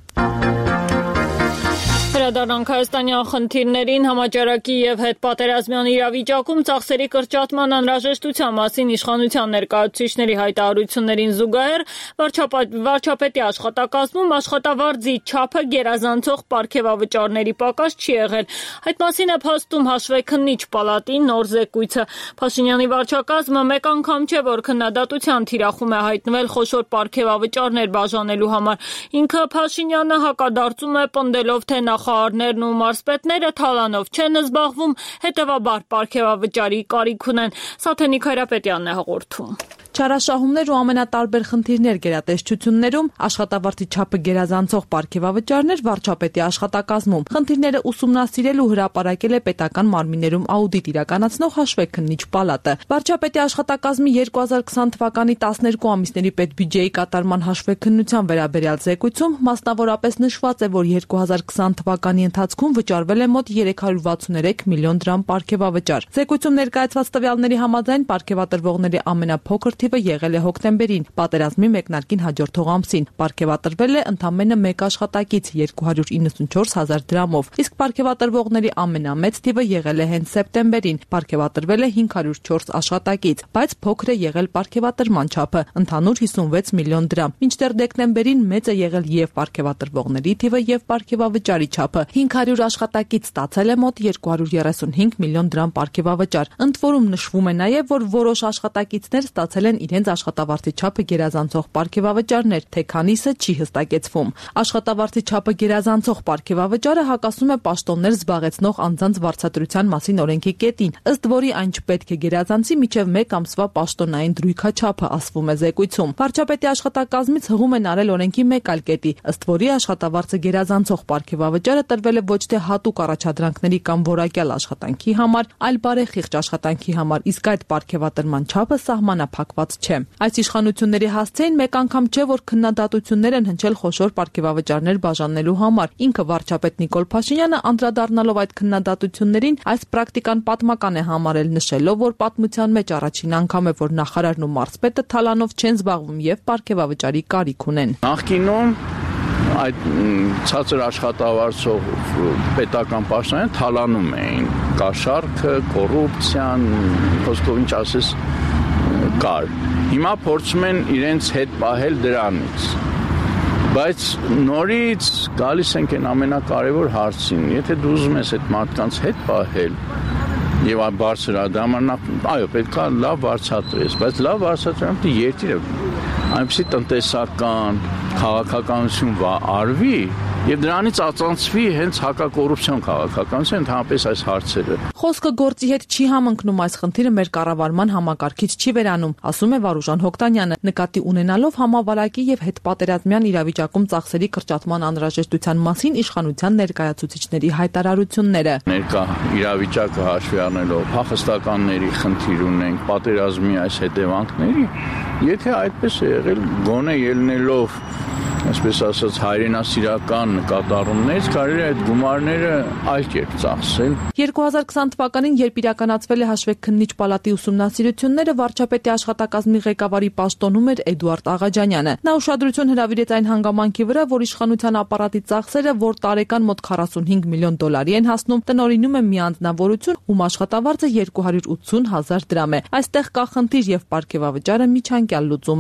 Վերադառնանք հայաստանյան խնդիրներին, համաճարակի եւ հետպատերազմյան իրավիճակում ծախսերի կրճատման անհրաժեշտության մասին իշխանության ներկայացուցիչների հայտարարություններին զուգահեռ վարչապետի աշխատակազմում աշխատավարձի չափը գերազանցող պարգևավճարների պակաս չի եղել։ Այդ մասին է փաստում հաշվեկնիչ պալատի նոր զեկույցը։ Փաշինյանի վարչակազմը մեկ անգամ չէ, որ քննադատության թիրախում է հայտնվել խոշոր պարգևավճարներ բաժանելու համար։ Ինքը Փաշինյանը հակադարձում է պնդելով, թե նախարարներն ու մարզպետները թալանով չեն զբաղվում, հետևաբար պարգևավճարի կարիք ունեն։ Սաթենիկ Հայրապետյանն է հաղորդում։ Չարաշահումներ ու ամենատարբեր խնդիրներ գերատեսչություններում, աշխատավարձի չափը գերազանցող պարգևավճարներ վարչապետի աշխատակազմում։ Խնդիրները ուսումնասիրել ու հրապարակել է պետական մարմիններում աուդիտ իրականացնող հաշվեկնիչ պալատը։ Վարչապետի աշխատակազմի 2020 թվականի 12 ամիսների պետբյուջեի կատարման հաշվեկնության վերաբերյալ զեկույցում մասնավորապես նշված է, որ 2020 թվականի ընթացքում վճարվել է մոտ 363 միլիոն դրամ պարգևավճար։ Զեկույցում ներկայացված տվյալների համաձայն պարգևատրվողների ամենափոքր թիվը եղել է հոկտեմբերին, պատերազմի մեկնարկին հաջորդող ամսին։ Պարգևատրվել է ընդամենը 1 աշխատակից 294 հազար դրամով, իսկ պարգևատրվողների ամենամեծ թիվը եղել է հենց սեպտեմբերին, պարգևատրվել է 504 աշխատակից, բայց փոքր է եղել պարգևատրման չափը, ընդհանուր 56 միլիոն դրամ։ Մինչդեռ դեկտեմբերին մեծ է եղել եւ պարգևատրվողների թիվը եւ պարգևավճարի չափը։ 500 աշխատակից ստացել է մոտ 235 միլիոն դրամ պարգևավճար։ Ընդ որում նշվում է նաեւ, որ որոշ աշխատակիցներ ստացել են իրենց աշխատավարձի չափը գերազանցող պարգևավճարներ, թե քանիսը չի հստակեցվում։ Աշխատավարձի չափը գերազանցող պարգևավճարը հակասում է պաշտոններ զբաղեցնող անձանց վարձատրության մասին օրենքի կետին, ըստ որի այն չպետք է գերազանցի մինչև 1 ամսվա պաշտոնային դրույքաչափը, ասվում է զեկույցում։ Վարչապետի աշխատակազմից հղում են արել օրենքի մեկ այլ կետի, ըստ որի աշխատավարձը գերազանցող պարգևավճարը տրվել է ոչ թե հատուկ առաջադրանքների կամ որակյալ աշխատանքի համար, այլ բարեխիղճ աշխատանքի համար, իսկ այդ պարգևատրման չափը սահմանափակված չէ։ Այս իշխանությունների հասցեին մեկ անգամ չէ, որ քննադատություններ են հնչել խոշոր պարգևավճարներ բաժանելու համար։ Ինքը վարչապետ Նիկոլ Փաշինյանը անդրադառնալով այդ քննադատություններին այս պրակտիկան պատմական է համարել, նշելով, որ պատմության մեջ առաջին անգամ է, որ նախարարն ու մարզպետը թալանով չեն զբաղվում եւ պարգևավճարի կարիք ունեն։ Նախկինում այդ ցածր աշխատավարձով պետական պաշտոնյաները թալանում էին կաշառքը, կոռուպցիան, խոսքով ինչ ասես կար։ Հիմա փորձում են իրենց հետ պահել դրանից։ Բայց նորից գալիս ենք այն ամենակարևոր հարցին։ Եթե դու ուզում ես այդ մարդկանց հետ պահել եւ բարձր ադամանակ, այո, պետքա լավ վարձատրես, բայց լավ վարձատրեմ դի երկիրը այնպեսի տնտեսական քաղաքականություն արվի եւ դրանից ածանցվի հենց հակակոռուպցիոն քաղաքականություն, ընդհանրապես այս հարցերը։ Խոսքը գործի հետ չի համընկնում, այս խնդիրը մեր կառավարման համակարգից չի վերանում, ասում է Վարուժան Հոկտանյանը, նկատի ունենալով համավարակի եւ հետպատերազմյան իրավիճակում ծախսերի կրճատման անհրաժեշտության մասին իշխանության ներկայացուցիչների հայտարարությունները։ Ներկա իրավիճակը հաշվի առնելով փախստականների խնդիր ունենք, պատերազմի այս հետևանքների, եթե այդպես է եղել, գոնե ելնելով այսպես ասած հայրենասիրական նկատառումներից կարելի է այդ գումարները այլ կերպ ծախսել։ 2020 թվականին, երբ իրականացվել է հաշվեկնիչ պալատի ուսումնասիրությունները, վարչապետի աշխատակազմի ղեկավարի պաշտոնում էր Էդուարդ Աղաջանյանը։ Նա ուշադրություն հրավիրեց այն հանգամանքի վրա, որ իշխանության ապարատի ծախսերը, որ տարեկան մոտ 45 միլիոն դոլարի են հասնում, տնօրինում է մի անձնավորություն, ում աշխատավարձը 280 հազար դրամ է։ Այստեղ կա խնդիր եւ պարգևավճարը միջանկյալ լուծում է։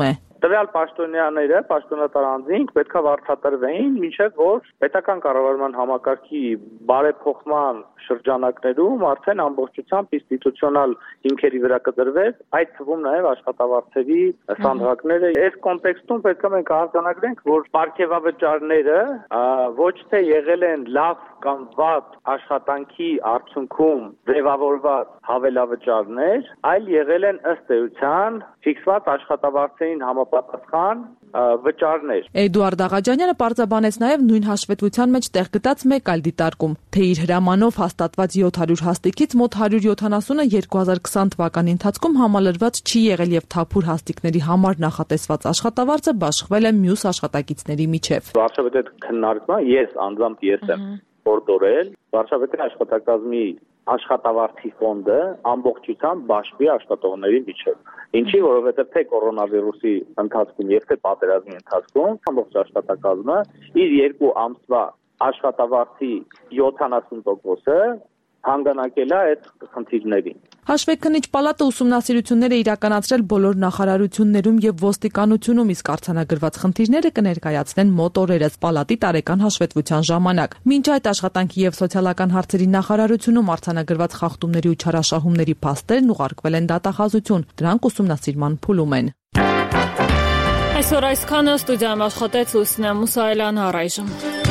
Տվյալ պաշտոնատար անձինք պետք է վարձատրվեին, մինչև որ պետական կառավարման համակարգի բարեփոխման շրջանակներում արդեն ամբողջությամբ ինստիտուցիոնալ հիմքերի վրա կդրվեր, այդ թվում նաև աշխատավարձերի սանդղակները։ Այս կոնտեքստում պետք է մենք արձանագրենք, որ պարգևավճարները ոչ թե եղել են լավ կամ վատ աշխատանքի արդյունքում ձևավորված հավելավճարներ, այլ եղել են ըստ էության ֆիքսված աշխատավարձերին համապատասխան վճարներ։ Էդուարդ Աղաջանյանը պարզաբանեց նաև նույն հաշվետվության մեջ տեղ գտած մեկ այլ դիտարկում, թե իր հրամանով հաստատված 700 հաստիքից մոտ 170-ը 2020 թվականի ընթացքում համալրված չի եղել եւ թափուր հաստիկների համար նախատեսված աշխատավարձը բաշխվել է մյուս աշխատակիցների միջև։ Վարշավետի քննարկման ես անձամբ եմ օրդորել վարշավետի աշխատակազմի աշխատավարձի ֆոնդը ամբողջությամբ բաշխվի աշխատողների միջև։ Ինչի, որովհետև թե կորոնավիրուսի ընթացքում եւ թե պատերազմի ընթացքում ամբողջ աշխատակազմը իր 2 ամսվա աշխատավարձի 70%-ը հանգանակել է այդ խնդիրներին։ Հաշվեկնիչ պալատը ուսումնասիրություններ է իրականացրել բոլոր նախարարություններում եւ ոստիկանությունում, իսկ արձանագրված խնդիրները կներկայացնեն մոտ օրերս պալատի տարեկան հաշվետվության ժամանակ։ Մինչ այդ աշխատանքի եւ սոցիալական հարցերի նախարարությունում արձանագրված խախտումների ու չարաշահումների փաստերն ուղարկվել են դատախազություն, դրանք ուսումնասիրման փուլում են։ Այսօր այսքանը, ստուդիայում աշխատեց Լուսինե Մուսայելյանը, առայժմ։